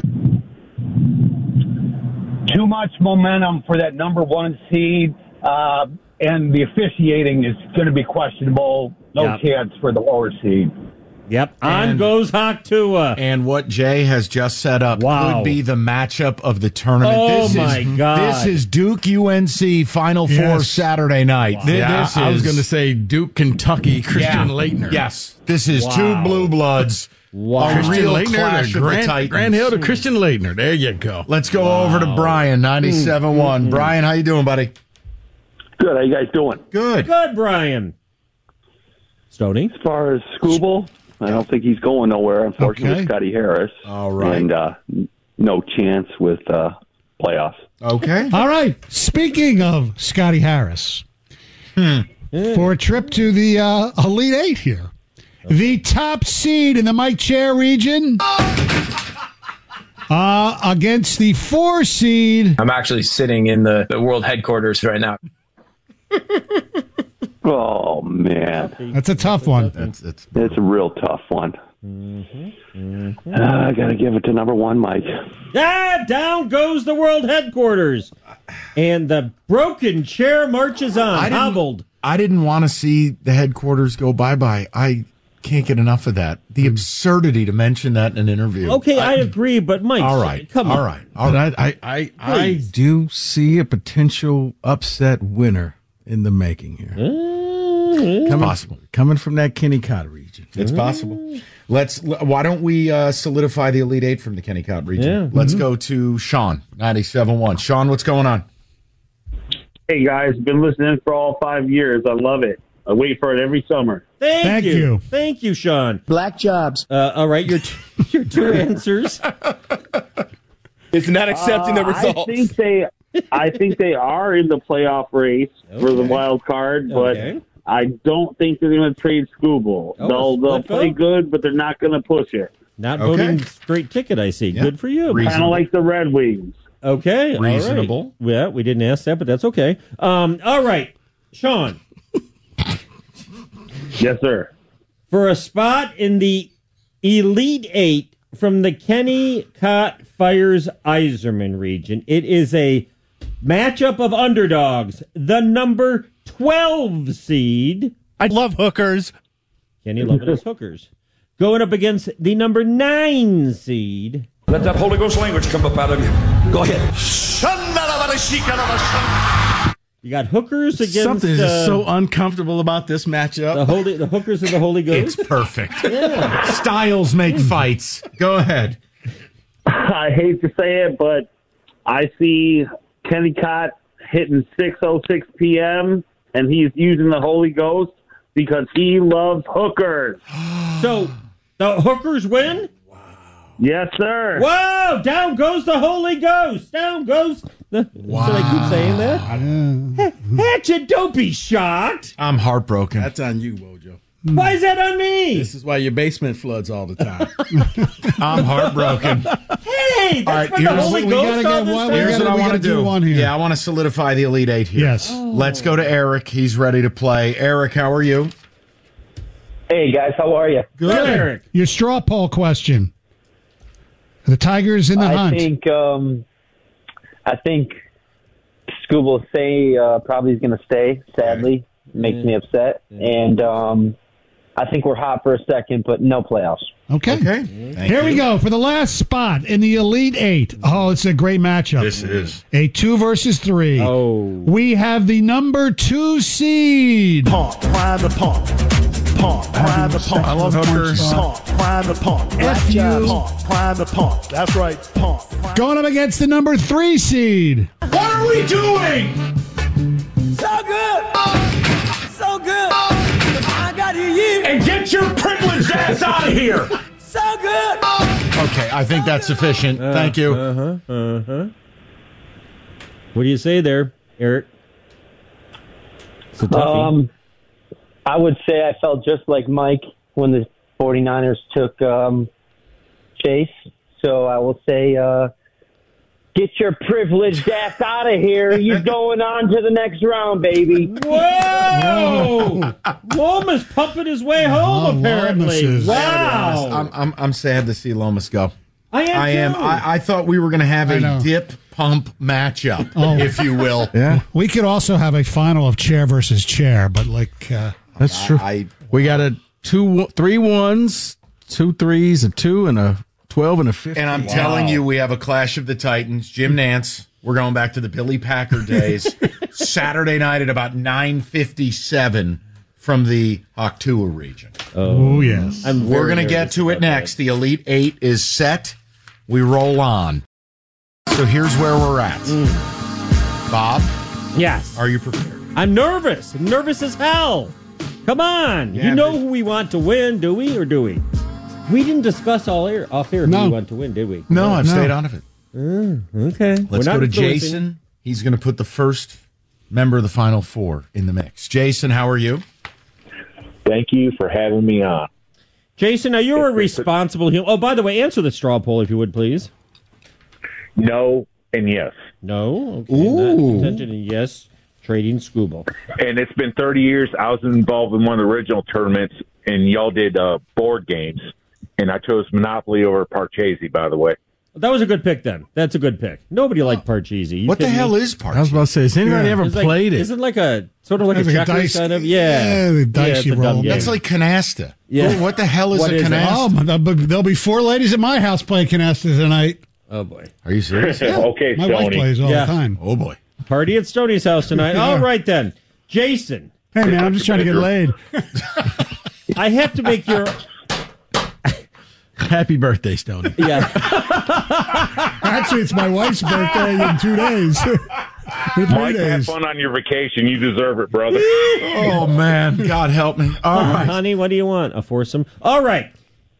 Too much momentum for that number 1 seed, and the officiating is going to be questionable. No chance for the lower seed. Yep, on goes Haktua. And what Jay has just set up could be the matchup of the tournament. Oh, my God. This is Duke UNC Final Four Saturday night. Wow. I was going to say Duke, Kentucky, Christian Laettner. Yes, this is two blue bloods. Wow. Christian Laettner clash to of the Titans. Grand Hill to Christian Laettner. There you go. Let's go over to Brian, 97.1. Brian, how you doing, buddy? Good. How you guys doing? Good, Brian. Stoney? As far as Scooble, I don't think he's going nowhere, unfortunately, with Scotty Harris. All right. And no chance with playoffs. Okay. All right. Speaking of Scotty Harris, for a trip to the Elite Eight here, the top seed in the Mike Chair region against the 4 seed. I'm actually sitting in the world headquarters right now. Oh, man. That's a tough one. It's a real tough one. I got to give it to number 1, Mike. Down goes the world headquarters. And the broken chair marches on, hobbled. I didn't want to see the headquarters go bye-bye. I can't get enough of that. The absurdity to mention that in an interview. Okay, I agree, but Mike, all right, come on. All right. I do see a potential upset winner in the making here. Coming from that Kennecott region. It's possible. Why don't we solidify the Elite Eight from the Kennecott region? Let's go to Sean, 97.1. Sean, what's going on? Hey, guys, been listening for all 5 years. I love it. I wait for it every summer. Thank you. Thank you, Sean. Black jobs. All right, your 2 answers. It's not accepting the results. I think they are in the playoff race for the wild card, but I don't think they're going to trade Scooble. They'll play good, but they're not going to push it. Not voting straight ticket, I see. Good for you. Kind of like the Red Wings. Okay. Reasonable. All right. Yeah, we didn't ask that, but that's okay. All right, Sean. Yes, sir. For a spot in the Elite Eight from the Kennecott Fires Iserman region, it is a matchup of underdogs. The number 12 seed. I love hookers. Kenny Lovett's hookers. Going up against the number 9 seed. Let that Holy Ghost language come up out of you. Go ahead. You got hookers against... Something is just so uncomfortable about this matchup. The hookers of the Holy Ghost. It's perfect. Styles make fights. Go ahead. I hate to say it, but I see Kennecott hitting 6:06 p.m., and he's using the Holy Ghost because he loves hookers. So, the hookers win? Yes, sir. Whoa! Down goes the Holy Ghost. Down goes the... Wow. Should I keep saying that? Hatchet, don't be shocked. I'm heartbroken. That's on you, Wojo. Why is that on me? This is why your basement floods all the time. I'm heartbroken. Hey, that's what the Holy Ghost all this time. Here's what I want to do. Yeah, I want to solidify the Elite Eight here. Yes. Let's go to Eric. He's ready to play. Eric, how are you? Hey, guys, how are you? Good. Eric. Your straw poll question. The Tigers in the hunt. I think Scooble say probably is going to stay, sadly. Makes me upset. And I think we're hot for a second, but no playoffs. Okay. Here we go for the last spot in the Elite Eight. Oh, it's a great matchup. This is a 2 versus 3. Oh, we have the number 2 seed. Pump, prime the pump. Pump, prime the pump. I love hookers. Pump, prime the pump. F-U. Pump, prime the pump. That's right. Pump. Going up against the number 3 seed. What are we doing? So good. So good. I got you. And get your privileged ass out of here. So good. Okay, I think that's sufficient. Thank you. What do you say there, Eric? It's a toughie. I would say I felt just like Mike when the 49ers took Chase. So I will say, get your privileged ass out of here. He's going on to the next round, baby. Whoa! Lomas pumping his way home, apparently. Wow. I'm sad to see Lomas go. I am too. I thought we were going to have a dip pump matchup, if you will. Yeah. We could also have a final of chair versus chair, but that's true. We got 3 1s, 2 3s, a 2, and a 12 and a 15. And I'm telling you, we have a clash of the Titans. Jim Nance, we're going back to the Billy Packer days. Saturday night at about 9:57 from the Ahkewa region. Oh yes. We're going to get to it next. The Elite Eight is set. We roll on. So here's where we're at. Bob? Yes. Are you prepared? I'm nervous. I'm nervous as hell. Come on. Yeah, you know who we want to win, do we, or do we? We didn't discuss off air who we want to win, did we? No, I've stayed out of it. Okay. Let's go to Jason. He's going to put the first member of the Final Four in the mix. Jason, how are you? Thank you for having me on. Jason, are you a responsible human? Oh, by the way, answer the straw poll, if you would, please. No and yes. No? Okay. Ooh. Contention and yes. Trading Scooble. And it's been 30 years. I was involved in one of the original tournaments, and y'all did board games. And I chose Monopoly over Parcheesi, by the way. That was a good pick, then. That's a good pick. Nobody liked Parcheesi. What the hell is Parcheesi? I was about to say, has anybody ever played it? Isn't it like a sort of like a checkers kind of? Yeah. The dice you roll. That's like canasta. Yeah. What the hell is a canasta? Oh, there'll be 4 ladies at my house playing canasta tonight. Oh, boy. Are you serious? Yeah. Okay, my Stoney. wife plays all the time. Oh, boy. Party at Stoney's house tonight. All right, then. Jason. Hey, man, I'm just trying to get laid. I have to make your... Happy birthday, Stoney. Yeah. Actually, it's my wife's birthday in 2 days. Mike, have fun on your vacation. You deserve it, brother. Oh, man. God help me. All right. Honey, what do you want? A foursome? All right.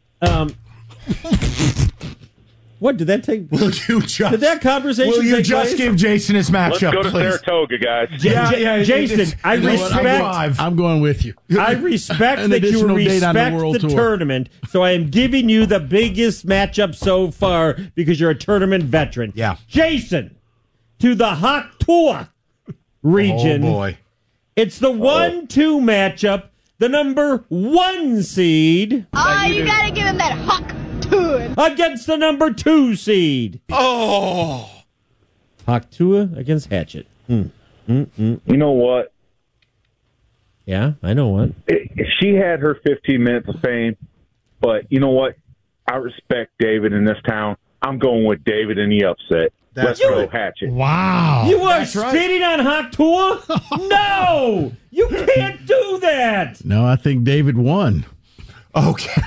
What did that take? Did that conversation Will you take just place? give Jason his matchup, Let's go to please? Saratoga, guys. Jason, I respect. I'm going with you. I respect An that you additional date on the respect World the Tour. tournament, so I am giving you the biggest matchup so far because you're a tournament veteran. Yeah. Jason, to the Ahkewa region. Oh, boy. It's the 1-2 matchup, the number 1 seed. Oh, you gotta give him that hawk to against the number 2 seed. Oh. Ahkewa against Hatchet. You know what? Yeah, I know what. She had her 15 minutes of fame, but you know what? I respect David in this town. I'm going with David in the upset. Let's go Hatchet. Wow. You are spitting on Ahkewa? No! You can't do that! No, I think David won. Okay.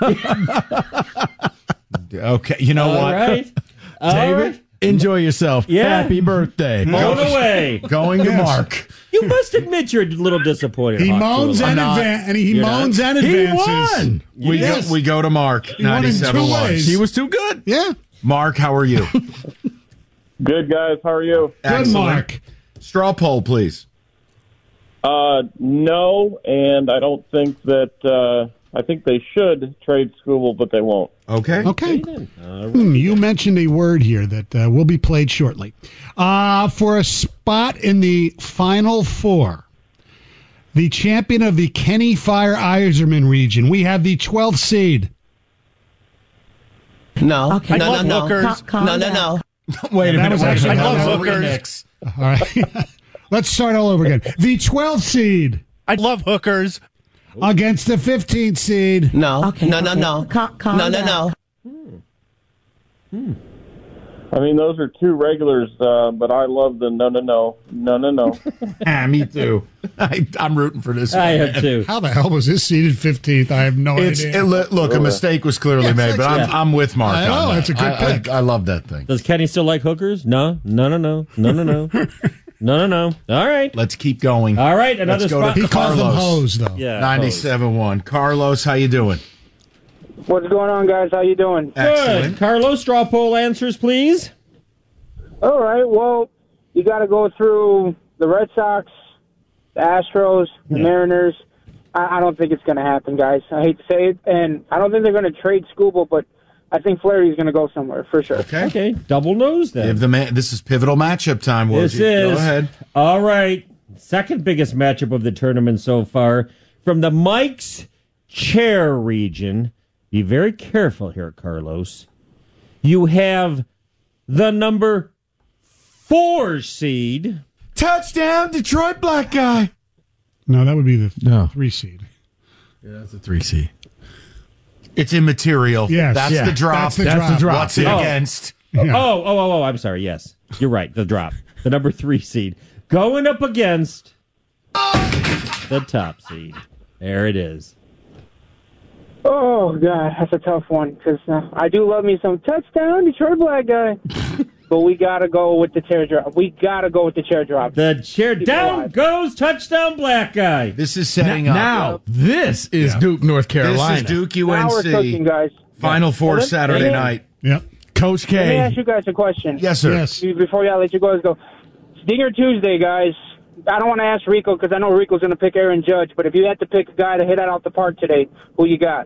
Okay. You know All what? right. David, enjoy yourself. Yeah. Happy birthday. Blown away. Going to Mark. You must admit you're a little disappointed. He Ahkewa. moans and moans and advances. He won. We go to Mark. He won in 2 ways. He was too good. Yeah. Mark, how are you? Good, guys. How are you? Good, Mark. Straw poll, please. No, and I don't think that. I think they should trade Scooble, but they won't. Okay. You mentioned a word here that will be played shortly. For a spot in the Final Four, the champion of the Kenny Fire Iserman region, we have the 12th seed. No. Okay. No. Calm No. down. No. Wait a minute. I I love love hookers. All right. Let's start all over again. The 12th seed. I love hookers. Against the 15th seed. No. Okay, No. Calm down. I mean, those are two regulars, but I love the no. Me too. I'm rooting for this. I one. have too. How the hell was this seated 15th? I have no idea. Look, a mistake was clearly made, but I'm with Mark. I know, on that. it's a good pick. I love that thing. Does Kenny still like hookers? No. No. All right. Let's keep going. All right, another Let's go spot. to He calls them Carlos. hoes, though. Yeah. 97.1. Carlos, how you doing? What's going on, guys? How you doing? Good. Carlos, straw poll answers, please. All right. Well, you got to go through the Red Sox, the Astros, the Mariners. I don't think it's going to happen, guys. I hate to say it, and I don't think they're going to trade Skubal, but I think Flaherty's going to go somewhere for sure. Okay. Double nose then. This is pivotal matchup time. This Wojcik. is. Go ahead. All right. Second biggest matchup of the tournament so far from the Mike's Chair region. Be very careful here, Carlos. You have the number 4 seed. Touchdown, Detroit black guy. No, that would be the 3 seed. Yeah, that's a 3 seed. It's immaterial. Yes. That's the drop. That's the drop. What's it against? Yeah. Oh, I'm sorry. Yes. You're right. The drop. The number 3 seed. Going up against the top seed. There it is. Oh, God, that's a tough one because I do love me some touchdown Detroit black guy. But we got to go with the chair drop. The chair down goes touchdown black guy. This is setting up. Now, this is Duke, North Carolina. This is Duke Now we're cooking, UNC. guys. Final Four Saturday night. Yep. Coach Let me K. ask you guys a question. Yes, sir. Yes. Before y'all let you guys go. Dinger Tuesday, guys. I don't want to ask Rico because I know Rico's going to pick Aaron Judge, but if you had to pick a guy to hit it out the park today, who you got?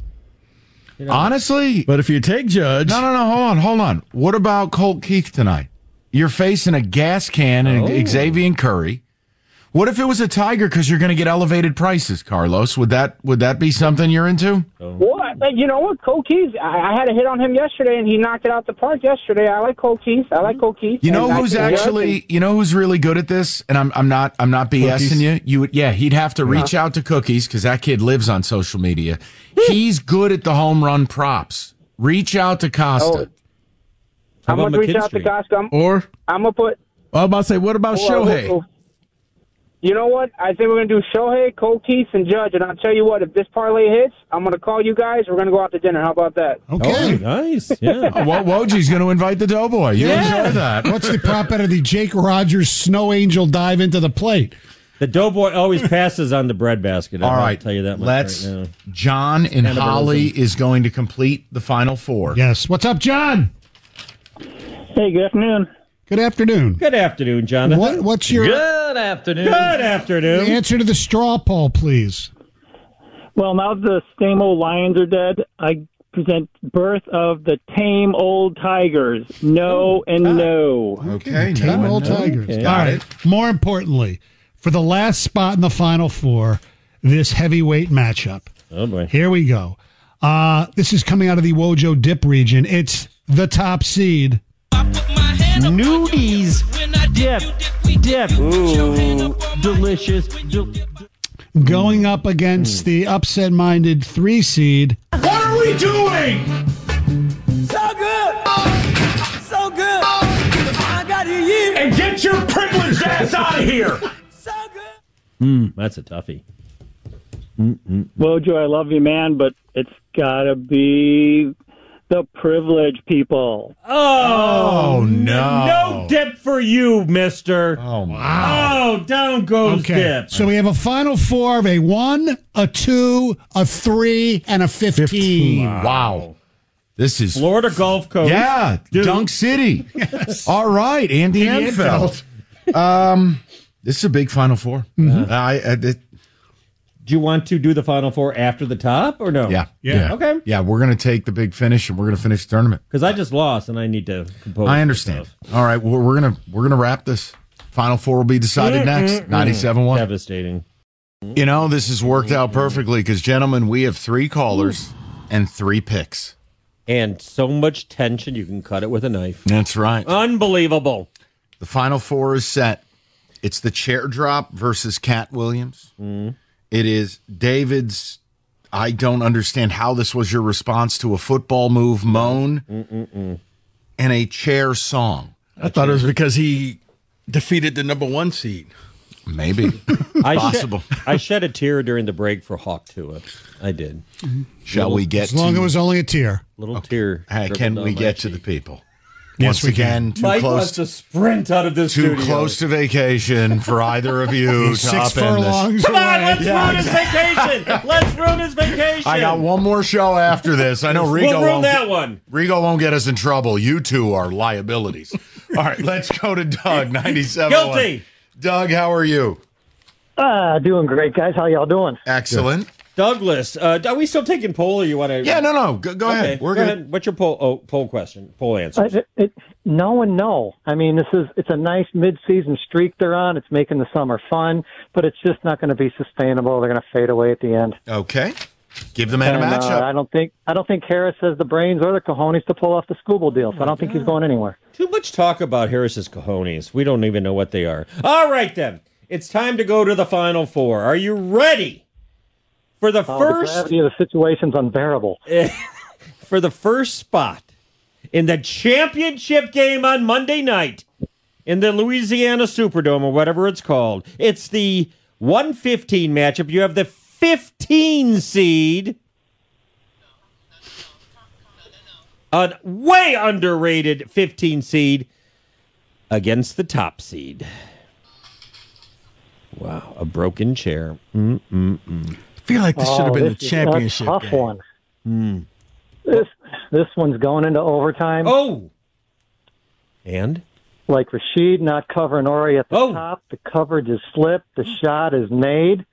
Honestly. But if you take Judge. No. Hold on. What about Colt Keith tonight? You're facing a gas can and Xavier Curry. What if it was a Tiger because you're going to get elevated prices, Carlos? Would that be something you're into? Well, you know what? Cole Keith, I had a hit on him yesterday, and he knocked it out the park yesterday. I like Cole Keith. You know who's really good at this? And I'm not BSing you. He'd have to reach out to Cookies because that kid lives on social media. He's good at the home run props. Reach out to Costa. I'm going to reach out to Costa. I'm going to put... I was about to say, what about Shohei? You know what? I think we're going to do Shohei, Cole Keith, and Judge. And I'll tell you what, if this parlay hits, I'm going to call you guys. We're going to go out to dinner. How about that? Okay. Oh, nice. Yeah. Wojci's going to invite the Doughboy. You enjoy that. What's the prop out of the Jake Rogers Snow Angel dive into the plate? The Doughboy always passes on the breadbasket. All right. I'll tell you that much Let's. right now. John and Holly is going to complete the Final Four. Yes. What's up, John? Hey, good afternoon. Good afternoon. Good afternoon, Jonathan. What's your Good afternoon. Good afternoon. answer to the straw poll, please? Well, now the same old Lions are dead. I present Birth of the Tame Old Tigers. No and no. Okay. Tame old Tigers. Okay. All right. More importantly, for the last spot in the Final Four, this heavyweight matchup. Oh, boy. Here we go. This is coming out of the Wojo Dip region. It's the top seed. Nudies dip. Ooh, delicious. Going up against the upset-minded 3 seed. What are we doing? So good. So good. I got you. And get your privileged ass out of here. So good. That's a toughie. Wojo, I love you, man, but it's got to be the privileged people. Oh, no. No dip for you, mister. Oh, wow. Oh, down goes dip. So we have a Final Four of a 1, a 2, a 3, and a 15. Wow. This is Florida Gulf Coast. Yeah, Dude. Dunk City. All right, Andy Enfield. This is a big Final Four. Do you want to do the Final Four after the top or no? Yeah. Okay. Yeah, we're going to take the big finish and we're going to finish the tournament. Because I just lost and I need to compose. I understand. All right, we're gonna wrap this. Final Four will be decided next. 97.1. Devastating. You know, this has worked out perfectly because, gentlemen, we have 3 callers and 3 picks. And so much tension you can cut it with a knife. That's right. Unbelievable. The Final Four is set. It's the chair drop versus Cat Williams. It is David's, I don't understand how this was your response to a football move moan and a chair song. I thought it was because he defeated the number 1 seed. Maybe. Possible. I shed a tear during the break for Hawk Tua. I did. Shall we get As long as it was only a tear. Little tear. Hey, can we get to the people? Yes, Once again, too Mike close wants to sprint out of this too studio. close to vacation for either of you to 6 upend furlongs this. Come on, away. let's ruin his vacation. Let's ruin his vacation. I got one more show after this. I know Rigo We'll ruin won't that one. Rigo won't get us in trouble. You two are liabilities. All right, let's go to Doug, 97. Guilty. Doug, how are you? Doing great, guys. How y'all doing? Excellent. Douglas, are we still taking poll, or you want to? Yeah, no. Go ahead. We're go ahead. What's your poll question? Poll answer. No and no. I mean, it's a nice mid-season streak they're on. It's making the summer fun, but it's just not going to be sustainable. They're going to fade away at the end. Okay. Give the man a matchup. I don't think Harris has the brains or the cojones to pull off the Scooble deal. So I don't think he's going anywhere. Too much talk about Harris's cojones. We don't even know what they are. All right, then. It's time to go to the Final Four. Are you ready? For the first... The gravity of the situation's unbearable. For the first spot in the championship game on Monday night in the Louisiana Superdome, or whatever it's called, it's the 1-15 matchup. You have the 15 seed, a way underrated 15 seed, against the top seed. Wow, a broken chair. I feel like this should have been the championship tough game. One. This one's going into overtime. Oh, and like Rashid not covering Ori at the top, the coverage is slipped, the shot is made.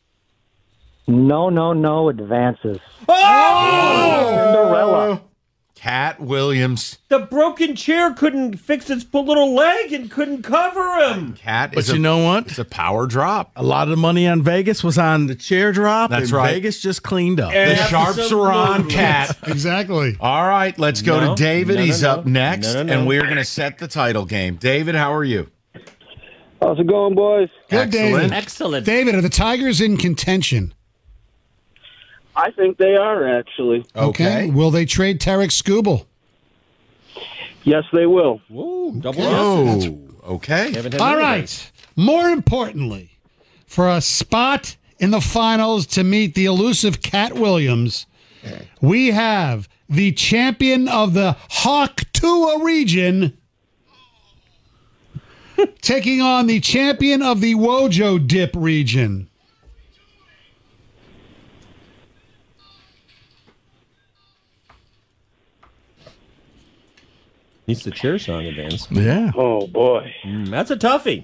No advances. Cinderella. Cat Williams. The broken chair couldn't fix its little leg and couldn't cover him. Cat, But you know what? It's a power drop. A lot of the money on Vegas was on the chair drop. That's and right. Vegas just cleaned up. The sharps are on Cat. Exactly. All right, let's go to David. He's up next, No. and we're going to set the title game. David, how are you? How's it going, boys? Good, David. Excellent. David, are the Tigers in contention? I think they are, actually. Okay. Will they trade Tarek Skubal? Yes, they will. Whoa, double Oh, okay. All right. More importantly, for a spot in the finals to meet the elusive Cat Williams, we have the champion of the Hawk Tua region taking on the champion of the Wojo Dip region. Needs the chair song advance. Yeah. Oh, boy. That's a toughie.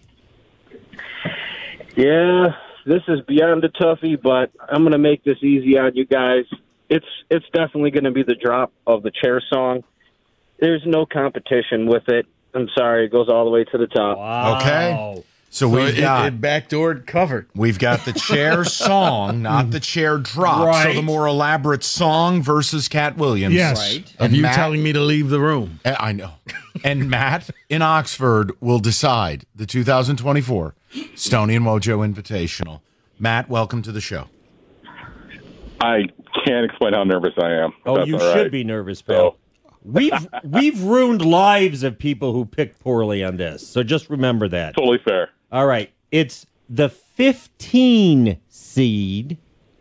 Yeah, this is beyond a toughie, but I'm going to make this easy on you guys. It's definitely going to be the drop of the chair song. There's no competition with it. I'm sorry, it goes all the way to the top. Wow. Okay. So we've got it backdoored covered. We've got the chair song, not the chair drop. Right. So the more elaborate song versus Cat Williams. Yes. Right. And Of you Matt- telling me to leave the room. I know. And Matt in Oxford will decide the 2024 Stoney and Wojo Invitational. Matt, welcome to the show. I can't explain how nervous I am. Oh, you should be nervous, pal. We've ruined lives of people who picked poorly on this. So just remember that. Totally fair. All right. It's the 15 seed.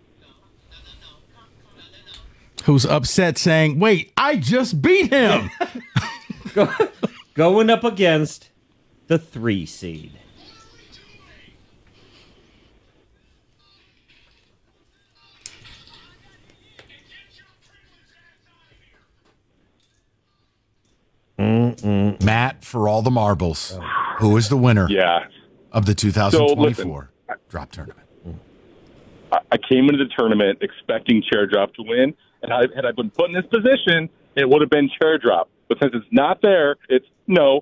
Who's upset saying, wait, I just beat him. Going up against the 3 seed. Matt, for all the marbles, who is the winner of the 2024 drop tournament? I came into the tournament expecting chair drop to win, and had I been put in this position, it would have been chair drop. But since it's not there, it's no.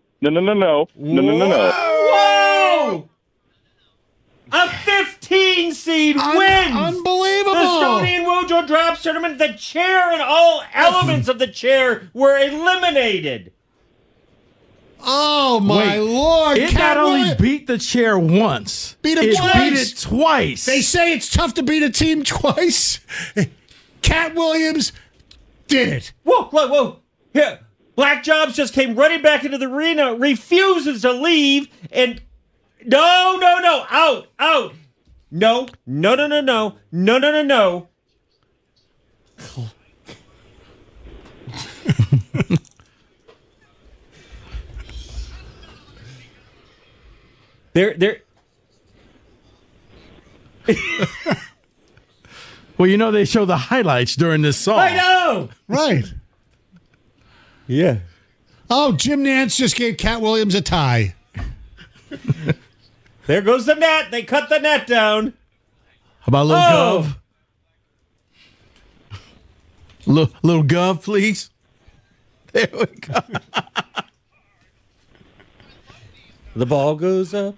Whoa! A 15 seed wins! Unbelievable! The Stoney and Wojo Drops Tournament. The chair and all elements of the chair were eliminated. Oh, my Lord. It not only beat the chair once, beat it twice. They say it's tough to beat a team twice. Cat Williams did it. Whoa. Here, Black Jobs just came running back into the arena, refuses to leave, and no, out. No. They're Well, you know they show the highlights during this song. I know. Right. Yeah. Oh, Jim Nantz just gave Cat Williams a tie. There goes the net. They cut the net down. How about little Gov? Little Gov, please. There we go. The ball goes up.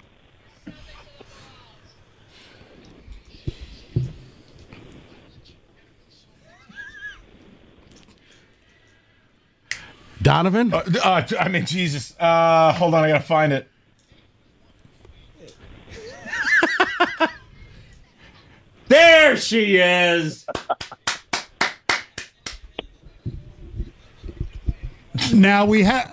Donovan? Jesus. Hold on, I gotta find it. There she is. Now we have.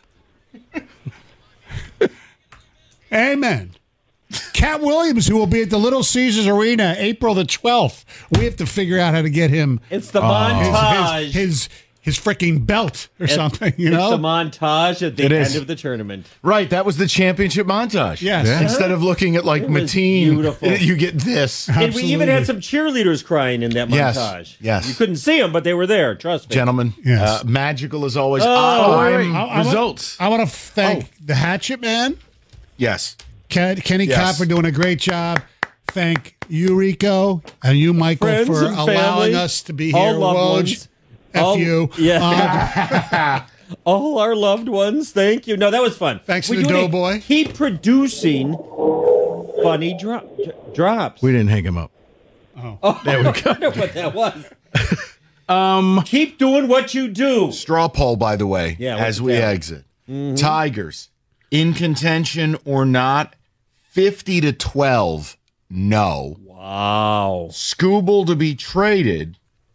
Amen. Cat Williams, who will be at the Little Caesars Arena April the 12th. We have to figure out how to get him. It's the montage. His freaking belt or something, you know? It's the montage at the end of the tournament. Right, that was the championship montage. Yes. Yeah. Instead of looking at like Mateen, you get this. And we even had some cheerleaders crying in that montage. Yes. You couldn't see them, but they were there. Trust me. Gentlemen, Yes. Magical as always. Results. I want to thank the Hatchet Man. Yes. Kenny Cobb for doing a great job. Thank you, Rico, and you, Michael, Friends for and allowing family, us to be all here. loved Woj, ones. F you. Yeah. All our loved ones. Thank you. No, that was fun. Thanks to the Doughboy. Keep producing funny drops. We didn't hang him up. Oh, there we go. I wonder what that was. Keep doing what you do. Straw poll, by the way, Yeah, as we exit. Mm-hmm. Tigers, in contention or not, 50-12, no. Wow. Skubal to be traded,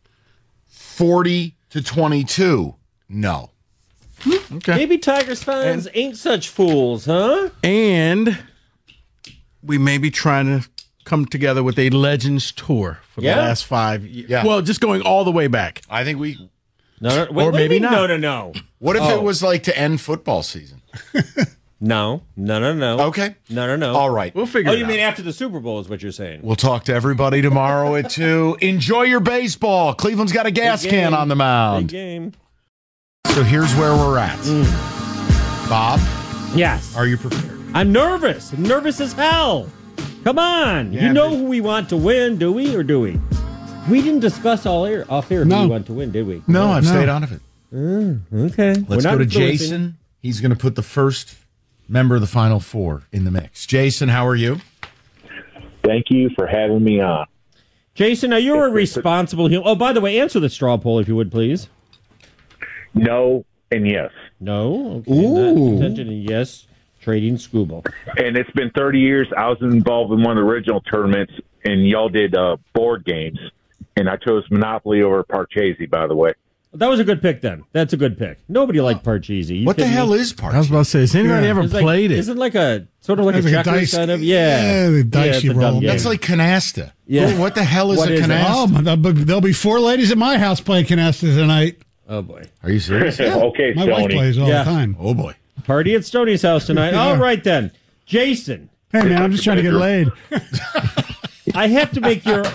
40-22, no. Okay. Maybe Tigers fans ain't such fools, huh? And we may be trying to come together with a Legends tour for the last 5 years. Yeah. Well, just going all the way back. I think we... No, or maybe not. No. What if it was like to end football season? No. Okay. No. All right. We'll figure it out. Oh, you mean after the Super Bowl is what you're saying? We'll talk to everybody tomorrow at 2. Enjoy your baseball. Cleveland's got a gas can on the mound. Big game. So here's where we're at. Bob? Yes. Are you prepared? I'm nervous. Nervous as hell. Come on. Yeah, you know who we want to win, do we, or do we? We didn't discuss off air who we want to win, did we? No, I've stayed out of it. Okay. Let's go to Jason. He's going to put the first member of the Final Four in the mix. Jason, how are you? Thank you for having me on. Jason, are you a responsible human? Oh, by the way, answer the straw poll if you would, please. No and yes. No. Okay. Ooh. Contention and yes. Trading Skubal. And it's been 30 years. I was involved in one of the original tournaments, and y'all did board games. And I chose Monopoly over Parcheesi, by the way. That was a good pick then. That's a good pick. Nobody liked Parcheesi. What the hell is Parcheesi? I was about to say, has anybody ever played it? Isn't it like a sort of like a checkers dice, kind of? Yeah, the dice you roll. That's like canasta. Yeah. What the hell is a canasta? Oh, there'll be 4 ladies at my house playing canasta tonight. Oh, boy. Are you serious? Yeah. Okay, my Stoney. wife plays all the time. Oh, boy. Party at Stoney's house tonight. All right, then. Jason. Hey, man, I'm just trying to get laid. I have to make your...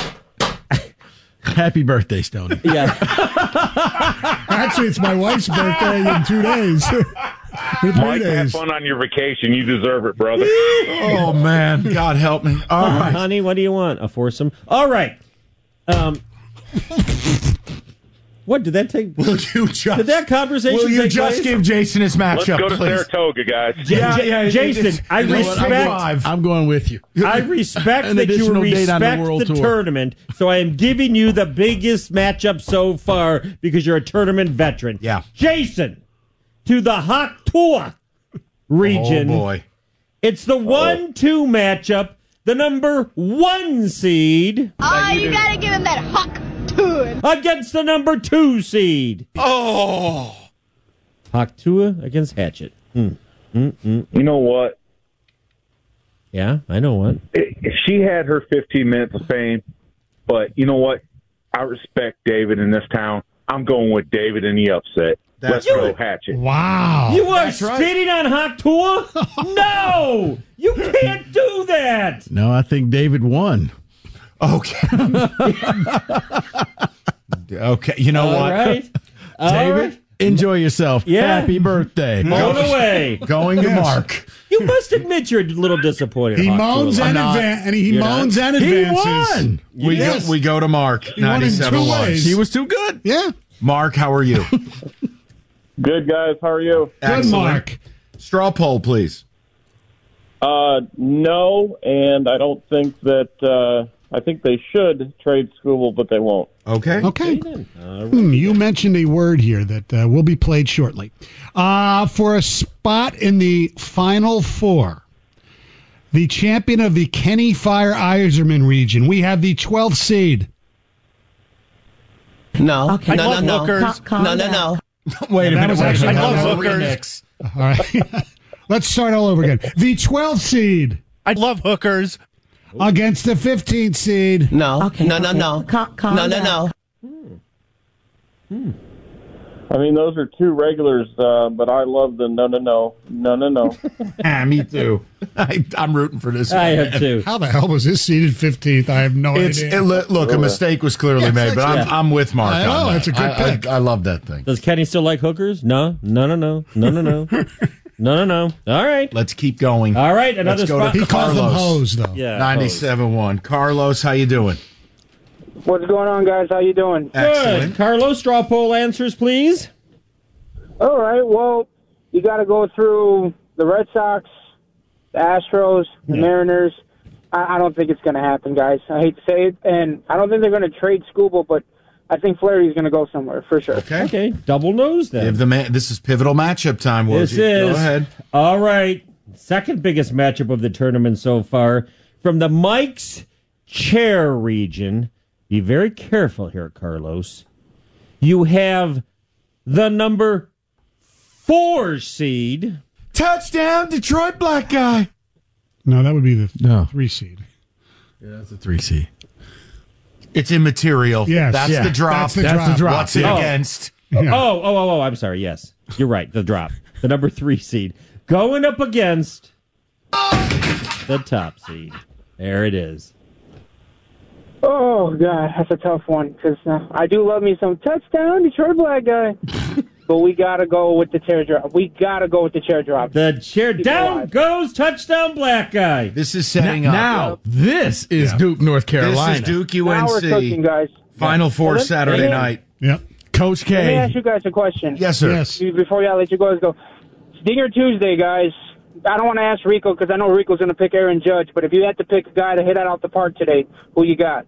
Happy birthday, Stoney. Yeah. Actually, it's my wife's birthday in 2 days. In 3 Mike, have days. fun on your vacation. You deserve it, brother. Oh, man. God help me. All right. Honey, what do you want? A foursome? All right. What did that take? Will you just, did that conversation will you take just place? give Jason his matchup, Let's go to please? Saratoga, guys. Jason, I respect. I'm going with you. I respect An that you additional date on respect the World Tour. tournament, so I am giving you the biggest matchup so far because you're a tournament veteran. Yeah. Jason, to the hot tour. region. Oh, boy. It's the 1-2 matchup. The number 1 seed. Oh, you gotta give him that huck to it. Against the number 2 seed. Oh. Haktua against Hatchet. You know what? Yeah, I know what. She had her 15 minutes of fame, but you know what? I respect David in this town. I'm going with David in the upset. Let's go Hatchet. Wow. You are spitting on Haktua? No! You can't do that! No, I think David won. Okay. Okay. You know what? Right. David, enjoy yourself. Yeah. Happy birthday. Blown away. Going to Mark. You must admit you're a little disappointed. He Haktua. moans and he moans and advances. He won. We go to Mark. He won in 2 ways. He was too good. Yeah. Mark, how are you? Good, guys. How are you? Good, Mark. Straw poll, please. No, and I don't think that. I think they should trade Skubal, but they won't. Okay. You mentioned a word here that will be played shortly. For a spot in the Final Four, the champion of the Kenny Fire Iserman region, we have the 12th seed. No. Okay. No. No. Wait a minute. I love hookers. All right. Let's start all over again. The 12th seed. I love hookers. Against the 15th seed. No. Okay. No. Calm down. I mean, those are two regulars, but I love the no. Me too. I'm rooting for this. I have too. How the hell was this seated 15th? I have no idea. Look, a mistake was clearly made, but I'm with Mark. I know, on that. it's a good pick. I love that thing. Does Kenny still like hookers? No. No. All right. Let's keep going. All right, another Let's go spot. to He calls them Carlos. hoes, though. Yeah. 97.1. Carlos, how you doing? What's going on, guys? How you doing? Good. Carlos, straw poll answers, please. All right. Well, you got to go through the Red Sox, the Astros, the Mariners. I don't think it's going to happen, guys. I hate to say it, and I don't think they're going to trade Skubal, but I think Flaherty's going to go somewhere for sure. Okay. Double nose then. Give the man. This is pivotal matchup time. This Wojcik. is. Go ahead. All right. Second biggest matchup of the tournament so far from the Mike's Chair region. Be very careful here, Carlos. You have the number 4 seed. Touchdown, Detroit black guy. No, that would be the 3 seed. Yeah, that's a 3 seed. It's immaterial. Yes. That's the drop. That's the drop. What's it against? Yeah. Oh, I'm sorry. Yes. You're right. The drop. The number 3 seed. Going up against the top seed. There it is. Oh, God, that's a tough one because I do love me some touchdown Detroit black guy. But we got to go with the chair drop. The chair down goes touchdown black guy. This is setting up. Now, this is Duke, North Carolina. This is Duke UNC. Now we're cooking, guys. Final Four Saturday night. Yep. Coach K. Let me ask you guys a question. Yes, sir. Yes. Before y'all let you guys go. Stinger Tuesday, guys. I don't want to ask Rico because I know Rico's going to pick Aaron Judge, but if you had to pick a guy to hit it out the park today, who you got?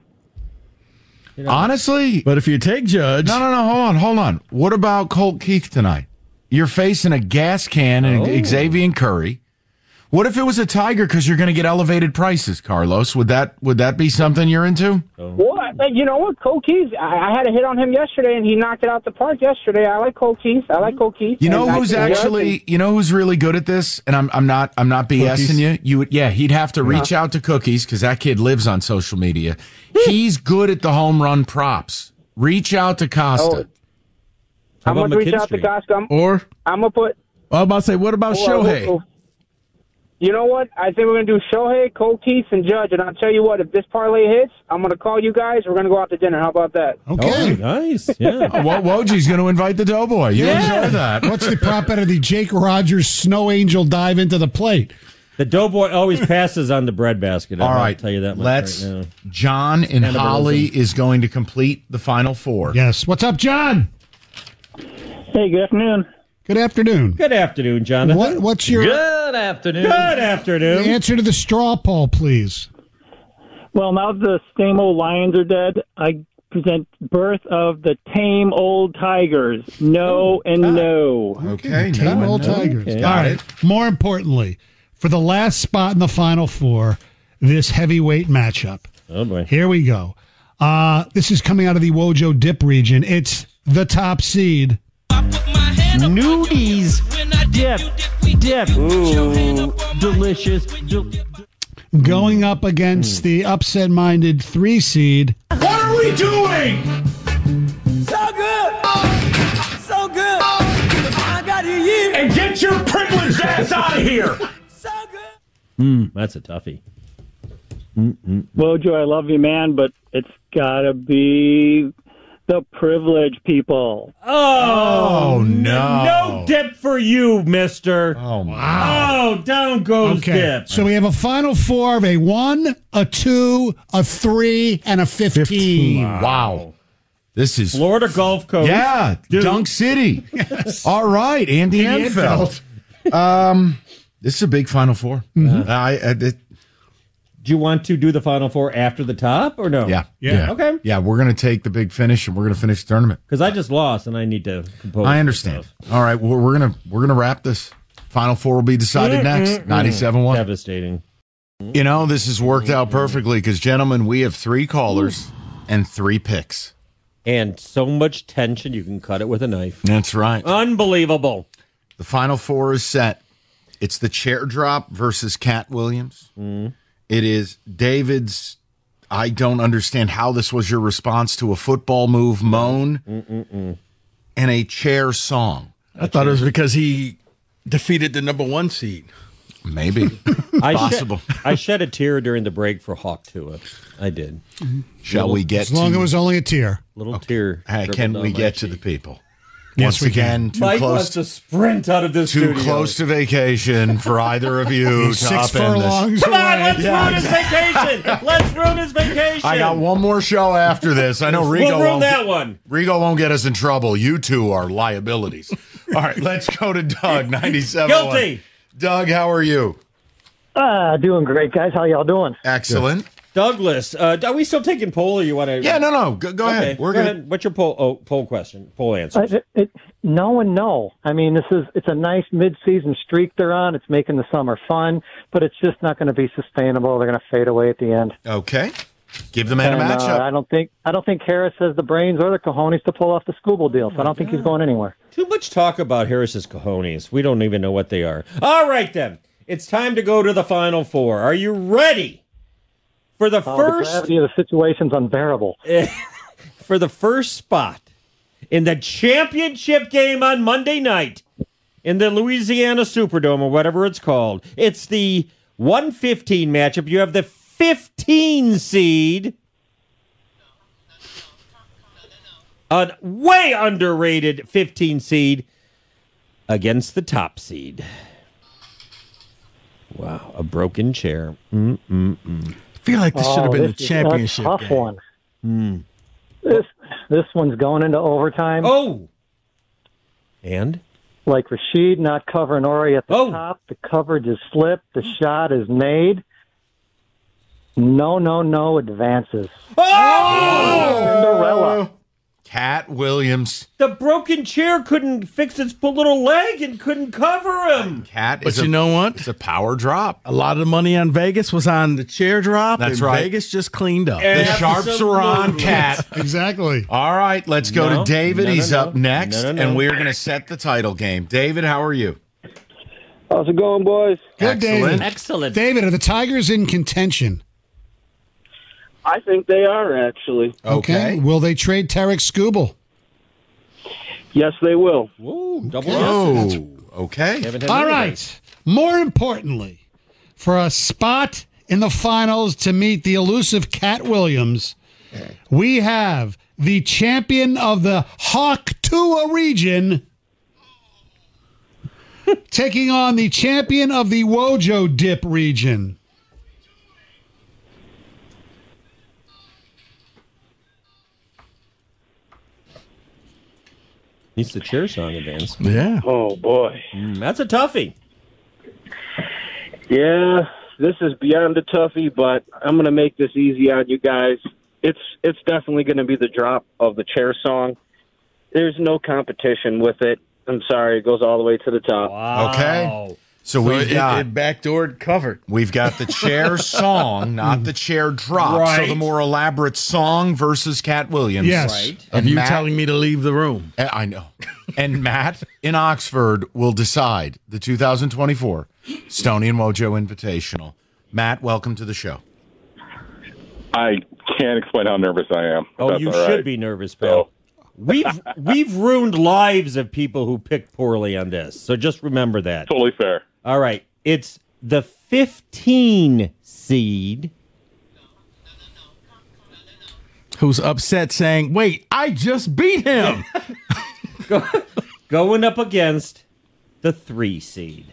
Honestly. But if you take Judge. No. Hold on. What about Colt Keith tonight? You're facing a gas can and Xavier Curry. What if it was a Tiger because you're going to get elevated prices, Carlos? Would that be something you're into? Well, you know what? Colt Keith, I had a hit on him yesterday, and he knocked it out the park yesterday. I like Colt Keith. You know who's really good at this? And I'm not BSing you. He'd have to reach out to Cookies because that kid lives on social media. He's good at the home run props. Reach out to Costa. I'm going to reach out to Costa. I'm going to put... I was about to say, what about Shohei? You know what? I think we're going to do Shohei, Colt Keith, and Judge. And I'll tell you what, if this parlay hits, I'm going to call you guys. We're going to go out to dinner. How about that? Okay. Oh, nice. Yeah. Wojci's going to invite the Doughboy. You enjoy that. What's the prop out of the Jake Rogers Snow Angel dive into the plate? The Doughboy always passes on the breadbasket. All right. I'll tell you that much Let's. right now. John and Holly is going to complete the Final Four. Yes. What's up, John? Hey, good afternoon. Good afternoon. Good afternoon, Jonathan. What's your Good afternoon. Good afternoon. answer to the straw poll, please? Well, now the Stamo Lions are dead, I represent birth of the tame old tigers. No and no. Okay, Tame no, old no. Tigers. Okay. All Got right. it. More importantly, for the last spot in the Final Four, this heavyweight matchup. Oh, boy. Here we go. This is coming out of the Wojo Dip region. It's the top seed. Nudies dip. Ooh, delicious. Going up against the upset-minded 3 seed. What are we doing? So good. So good. I got you. And get your privileged ass out of here. That's a toughie. Wojo, I love you, man, but it's got to be the privileged people. Oh, no. No dip for you, mister. Oh, wow. Oh, down goes dip. So we have a Final Four of a 1, a 2, a 3, and a 15. Wow. This is Florida Gulf Coast. Yeah, Dude. Dunk City. All right, Andy Anfeld. This is a big Final Four. Do you want to do the Final Four after the top or no? Yeah. Okay. Yeah, we're going to take the big finish and we're going to finish the tournament. Because I just lost and I need to compose. I understand. All right, well, we're gonna wrap this. Final Four will be decided next. 97.1. Devastating. You know, this has worked out perfectly because, gentlemen, we have 3 callers and 3 picks. And so much tension you can cut it with a knife. That's right. Unbelievable. The Final Four is set. It's the chair drop versus Cat Williams. It is David's, I don't understand how this was your response to a football move moan and a chair song. I thought it was because he defeated the number 1 seed. Maybe. Possible. I shed a tear during the break for Hawk Tua. I did. Shall we get As long as it was only a tear. Little tear. Hey, can we get to the people? Yes, Once we again, can. too Mike close wants to sprint out of this too studio. close to vacation for either of you to 6 upend this. furlongs Come on, away. let's ruin his vacation. Let's ruin his vacation. I got one more show after this. I know Rigo We'll ruin won't. that one. Rigo won't get us in trouble. You two are liabilities. All right, let's go to Doug, 97. Guilty. Doug, how are you? Doing great, guys. How y'all doing? Excellent. Douglas, are we still taking poll or you want to? Yeah, no. Go ahead. We're good. What's your poll question? Poll answer. No and no. I mean, it's a nice mid-season streak they're on. It's making the summer fun, but it's just not going to be sustainable. They're going to fade away at the end. Okay. Give the man a matchup. I don't think Harris has the brains or the cojones to pull off the Scooble deal, so I don't think he's going anywhere. Too much talk about Harris's cojones. We don't even know what they are. All right, then. It's time to go to the Final Four. Are you ready? For the first, the gravity of the situation's unbearable. For the first spot in the championship game on Monday night in the Louisiana Superdome or whatever it's called, it's the 115 matchup. You have the 15 seed, a way underrated 15 seed against the top seed. Wow, a broken chair. I feel like this should have been the championship tough game. one. This one's going into overtime. Oh, and like Rashid not covering Ori at the top. The coverage is slipped. The shot is made. No advances. Cinderella. Cat Williams. The broken chair couldn't fix its little leg and couldn't cover him. But you know what? It's a power drop. A lot of the money on Vegas was on the chair drop. That's and right. Vegas just cleaned up. The sharps are on Cat. Exactly. All right, let's go to David. He's up next, No. and we're going to set the title game. David, how are you? How's it going, boys? Good, David. Excellent. David, are the Tigers in contention? I think they are, actually. Okay. Will they trade Tarek Skubal? Yes, they will. Whoa, double yeses. Okay. All right. More importantly, for a spot in the finals to meet the elusive Cat Williams, we have the champion of the Hawk Tua region taking on the champion of the Wojo Dip region. Needs the chair song advance. Yeah. Oh, boy. That's a toughie. Yeah, this is beyond a toughie, but I'm going to make this easy on you guys. it's definitely going to be the drop of the chair song. There's no competition with it. I'm sorry, it goes all the way to the top. Wow. Okay. So we've got it backdoored covered. We've got the chair song, not the chair drop. Right. So the more elaborate song versus Cat Williams. Yes. Right. And Of you Matt- telling me to leave the room. I know. And Matt in Oxford will decide the 2024 Stoney and Wojo Invitational. Matt, welcome to the show. I can't explain how nervous I am. Oh, That's you all should right. be nervous, pal. We've ruined lives of people who picked poorly on this. So just remember that. Totally fair. All right. It's the 15 seed. Who's upset saying, wait, I just beat him. Going up against the 3 seed.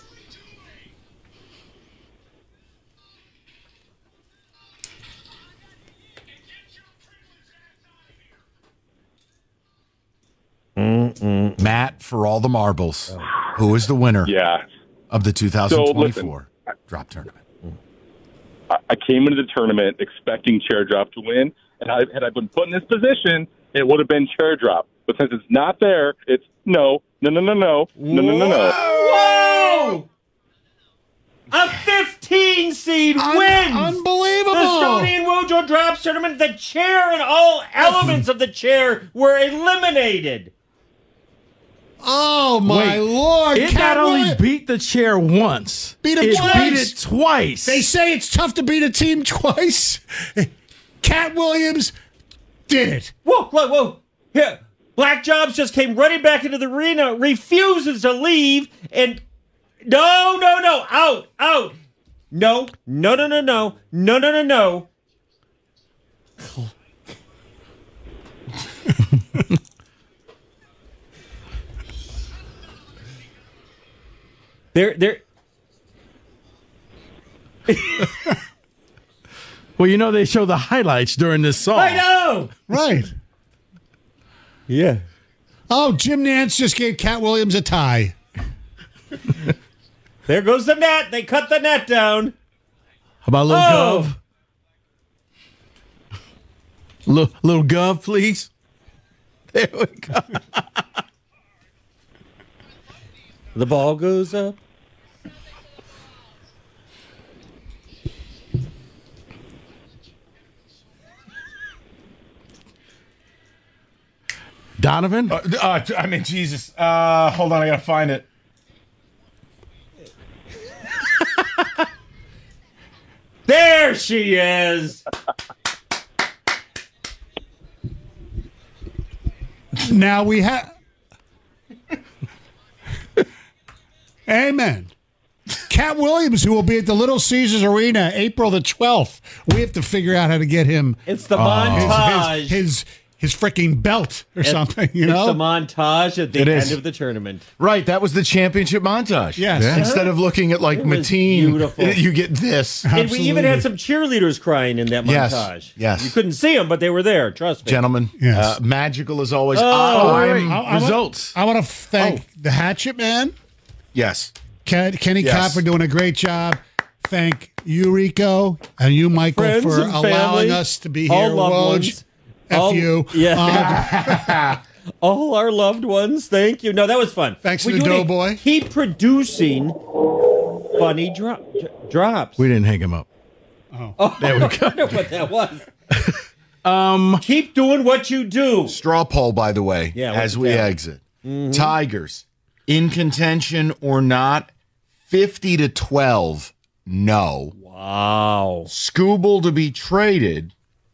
Matt, for all the marbles, who is the winner Yeah. of the 2024 drop tournament? I came into the tournament expecting chair drop to win, and had I been put in this position, it would have been chair drop. But since it's not there, it's no. Whoa! A 15 seed wins! Unbelievable! The Stoney and Wojo Drops Tournament. The chair and all elements of the chair were eliminated. Oh, my Lord. It Cat not only Williams beat the chair once, beat him it twice. beat it twice. They say it's tough to beat a team twice. Cat Williams did it. Whoa. Here, Black Jobs just came running back into the arena, refuses to leave, and no, out. No. They're Well, you know they show the highlights during this song. I know. Right. Yeah. Oh, Jim Nance just gave Cat Williams a tie. There goes the net. They cut the net down. How about a little Gov? Little Gov, please. There we go. The ball goes up. Donovan? Jesus. Hold on, I gotta find it. There she is. Now we have. Amen. Cat Williams, who will be at the Little Caesars Arena April the 12th. We have to figure out how to get him. It's the montage. His freaking belt or something, you know? It's the montage at the end of the tournament. Right, that was the championship montage. Yes. Yeah. Instead of looking at like It was Mateen, beautiful. you get this. And we even had some cheerleaders crying in that Yes, montage. yes. You couldn't see them, but they were there. Trust me. Gentlemen, Yes. magical as always. Results. I want to thank the Hatchet Man, Yes. Kenny Yes. Cobb for doing a great job. Thank you, Rico, and you, Michael, Friends for and allowing family, us to be all here. loved Woj, ones. F All- you. Yeah. All our loved ones. Thank you. No, that was fun. Thanks We to the do need- Doughboy. Keep producing funny drops. We didn't hang him up. There we go. I wonder what that was. Keep doing what you do. Straw poll, by the way, Yeah, what's as we that? exit. Tigers, in contention or not, 50-12, no. Wow. Scooble to be traded,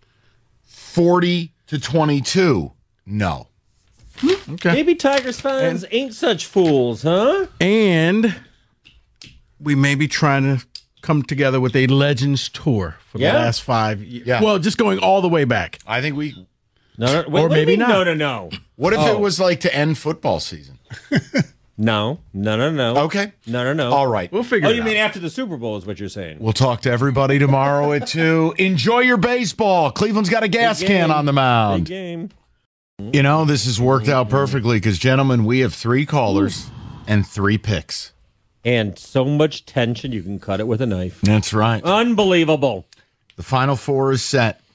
40-22, no. Okay. Maybe Tigers fans ain't such fools, huh? And we may be trying to come together with a Legends tour for Yeah? the last 5 years. Yeah. Well, just going all the way back. I think we. No, Or what do you maybe mean, not. No. What if it was like to end football season? No. Okay. No. All right. We'll figure Oh, it you out. mean after the Super Bowl is what you're saying? We'll talk to everybody tomorrow at 2. Enjoy your baseball. Cleveland's got a gas Big can game. on the Big mound. game. You know, this has worked out perfectly because, gentlemen, we have 3 callers and 3 picks. And so much tension, you can cut it with a knife. That's right. Unbelievable. The Final Four is set.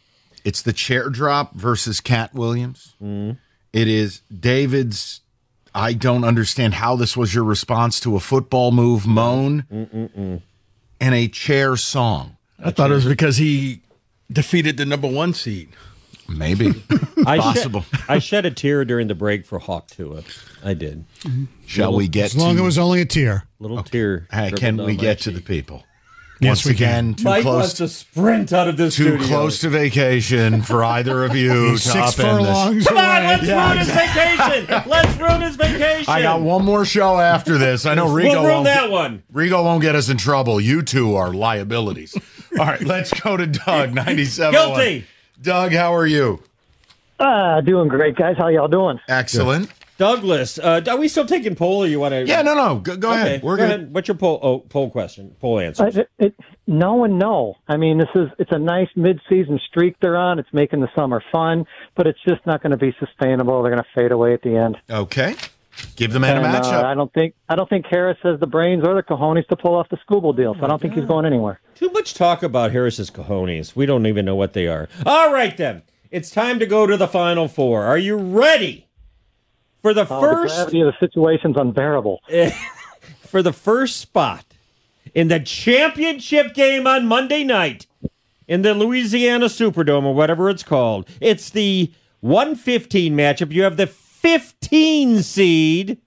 It's the chair drop versus Cat Williams. Mm. It is David's, I don't understand how this was your response to a football move moan and a chair song. I thought it was because he defeated the number 1 seed. Maybe. Possible. I shed a tear during the break for Hawk Tua. I did. Shall we get As long as it was only a tear. Little tear. Can we get to the people? Yes, Once we again, can. too Mike close wants to sprint out of this too studio. close to vacation for either of you to 6 upend furlongs this. Come on, away. let's ruin his vacation. Let's ruin his vacation. I got one more show after this. I know Rigo We'll ruin won't. that one. Rigo won't get us in trouble. You two are liabilities. All right, let's go to Doug, 97. Guilty. Doug, how are you? Doing great, guys. How y'all doing? Excellent. Douglas, are we still taking poll, or you want to? Yeah, no. Go ahead. We're go good. ahead. What's your poll question? Poll answer. No and no. I mean, it's a nice mid-season streak they're on. It's making the summer fun, but it's just not going to be sustainable. They're going to fade away at the end. Okay. Give the man a matchup. I don't think Harris has the brains or the cojones to pull off the Scooble deal. So I don't think he's going anywhere. Too much talk about Harris's cojones. We don't even know what they are. All right, then. It's time to go to the Final Four. Are you ready? For the first, the gravity of the situation's unbearable. For the first spot in the championship game on Monday night in the Louisiana Superdome, or whatever it's called, it's the 1-15 matchup. You have the 15 seed,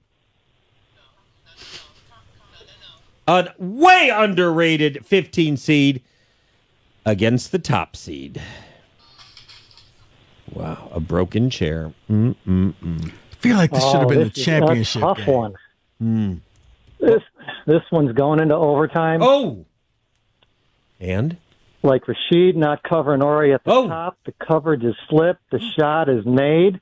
a way underrated 15 seed, against the top seed. Wow, a broken chair. I feel like this should have been the championship tough game. one. This one's going into overtime. Oh, and like Rashid not covering Ori at the top. The coverage is slipped. The shot is made.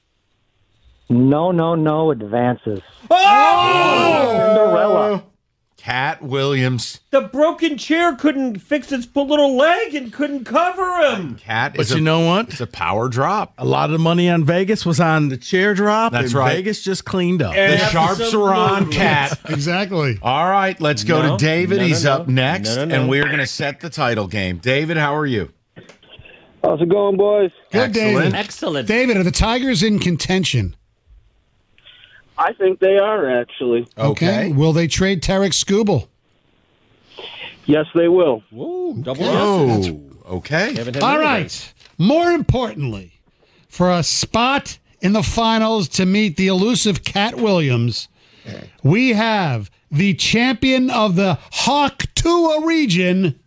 No advances. Oh! Cinderella. Cat Williams. The broken chair couldn't fix its little leg and couldn't cover him. Cat But you know what? It's a power drop. A lot of the money on Vegas was on the chair drop. That's and right. Vegas just cleaned up. The sharps are on Cat. Exactly. All right, let's go to David. He's up next, No. and we're going to set the title game. David, how are you? How's it going, boys? Good, David. Excellent. David, are the Tigers in contention? I think they are, actually. Okay. Will they trade Tarek Skubal? Yes, they will. Whoa, double yes. Okay. All right. More importantly, for a spot in the finals to meet the elusive Cat Williams, we have the champion of the Hawk Tua region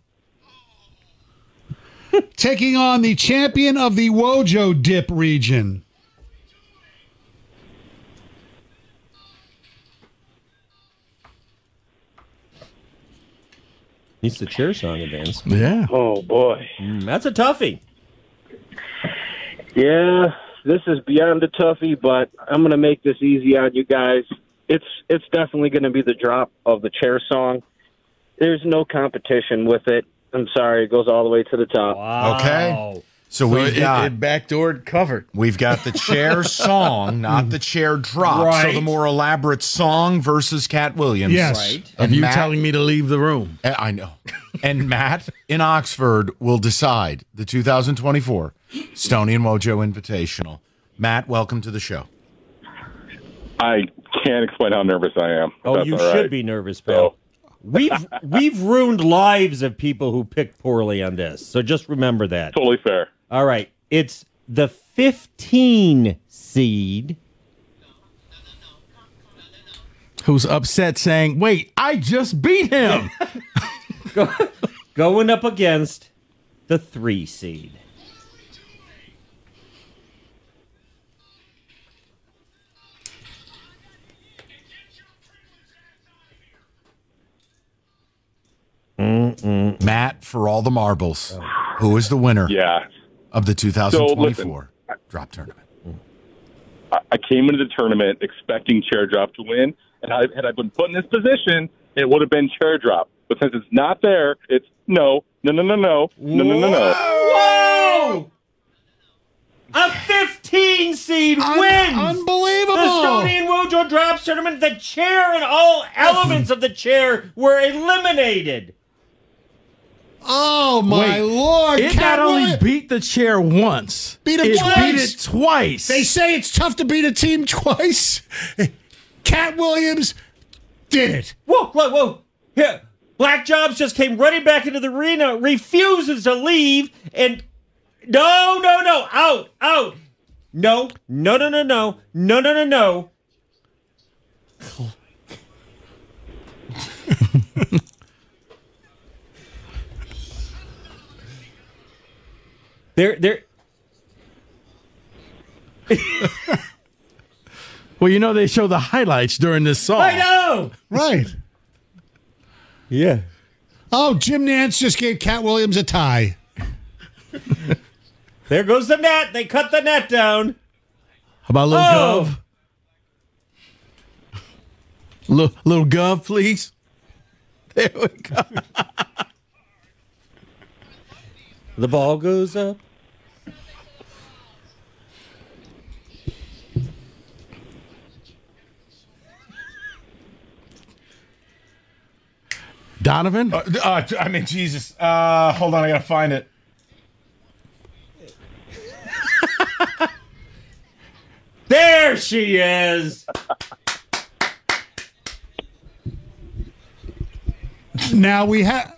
taking on the champion of the Wojo Dip region. Needs the chair song advance. Yeah. Oh, boy. That's a toughie. Yeah, this is beyond a toughie, but I'm going to make this easy on you guys. It's definitely going to be the drop of the chair song. There's no competition with it. I'm sorry, it goes all the way to the top. Wow. Okay. So we've got it backdoored covered. We've got the chair song, not the chair drop. Right. So the more elaborate song versus Cat Williams. Yes. Right. And Of you Matt, telling me to leave the room. I know. And Matt in Oxford will decide the 2024 Stoney and Wojo Invitational. Matt, welcome to the show. I can't explain how nervous I am. Oh, you should be nervous, pal. We've ruined lives of people who picked poorly on this. So just remember that. Totally fair. All right. It's the 15 seed. Who's upset saying, wait, I just beat him. Going up against the 3 seed. Matt, for all the marbles, who is the winner of the 2024 drop tournament? I came into the tournament expecting chair drop to win, and had I been put in this position, it would have been chair drop. But since it's not there, it's no. Whoa! A 15 seed wins! Unbelievable! The Stoney and Wojo Drops Tournament. The chair and all elements of the chair were eliminated. Oh, my Lord. It Cat not only Williams beat the chair once, beat him it twice. beat it twice. They say it's tough to beat a team twice. Cat Williams did it. Whoa. Here, Black Jobs just came running back into the arena, refuses to leave, and no, out. No. They're Well, they show the highlights during this song. I know. Right. Yeah. Oh, Jim Nantz just gave Cat Williams a tie. There goes the net. They cut the net down. How about a little Gov? Little Gov, please. There we go. The ball goes up. Donovan? Jesus. Hold on, I gotta find it. There she is. Now we have.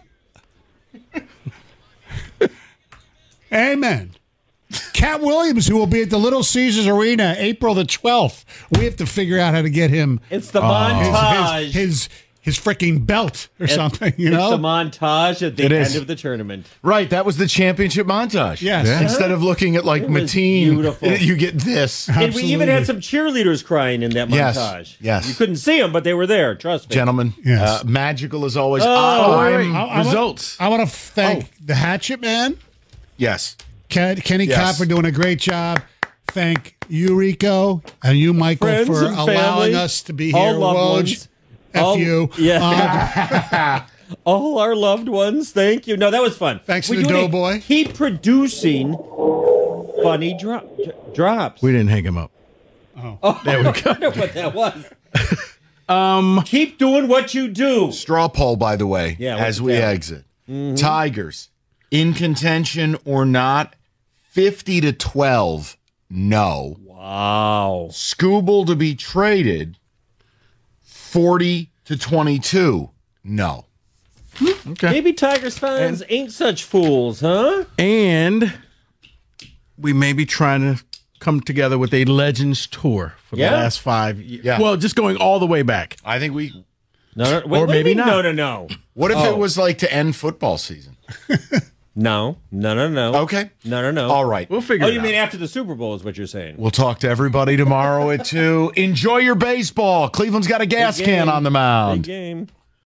Amen. Cat Williams, who will be at the Little Caesars Arena April the 12th. We have to figure out how to get him. It's the montage. His freaking belt or something, It's the montage at the end of the tournament. Right, that was the championship montage. Yes. Yeah. Instead of looking at like Mateen, beautiful. you get this. And we even had some cheerleaders crying in that montage. Yes. You couldn't see them, but they were there. Trust me. Gentlemen, Yes. Magical as always. Results. I want to thank the Hatchet Man. Yes. Kenny Kopp for doing a great job. Thank you, Rico, and you, Michael, Friends for and allowing family, us to be all here. loved Woj, ones. F you. Yeah. All our loved ones. Thank you. No, that was fun. Thanks to the Doughboy. Keep producing funny drops. We didn't hang him up. Oh, there we go. I don't know what that was. Keep doing what you do. Straw poll, by the way, Yeah, as we exit. Mm-hmm. Tigers, in contention or not, 50-12, no. Wow. Skubal to be traded, 40-22, no. Okay. Maybe Tigers fans ain't such fools, huh? And we may be trying to come together with a Legends tour for the last 5 years. Yeah. Well, just going all the way back. I think we... No, or maybe not. No. What if it was like to end football season? No. Okay. No. All right. We'll figure it out. You mean after the Super Bowl is what you're saying? We'll talk to everybody tomorrow at 2. Enjoy your baseball. Cleveland's got a gas can on the mound. Big game.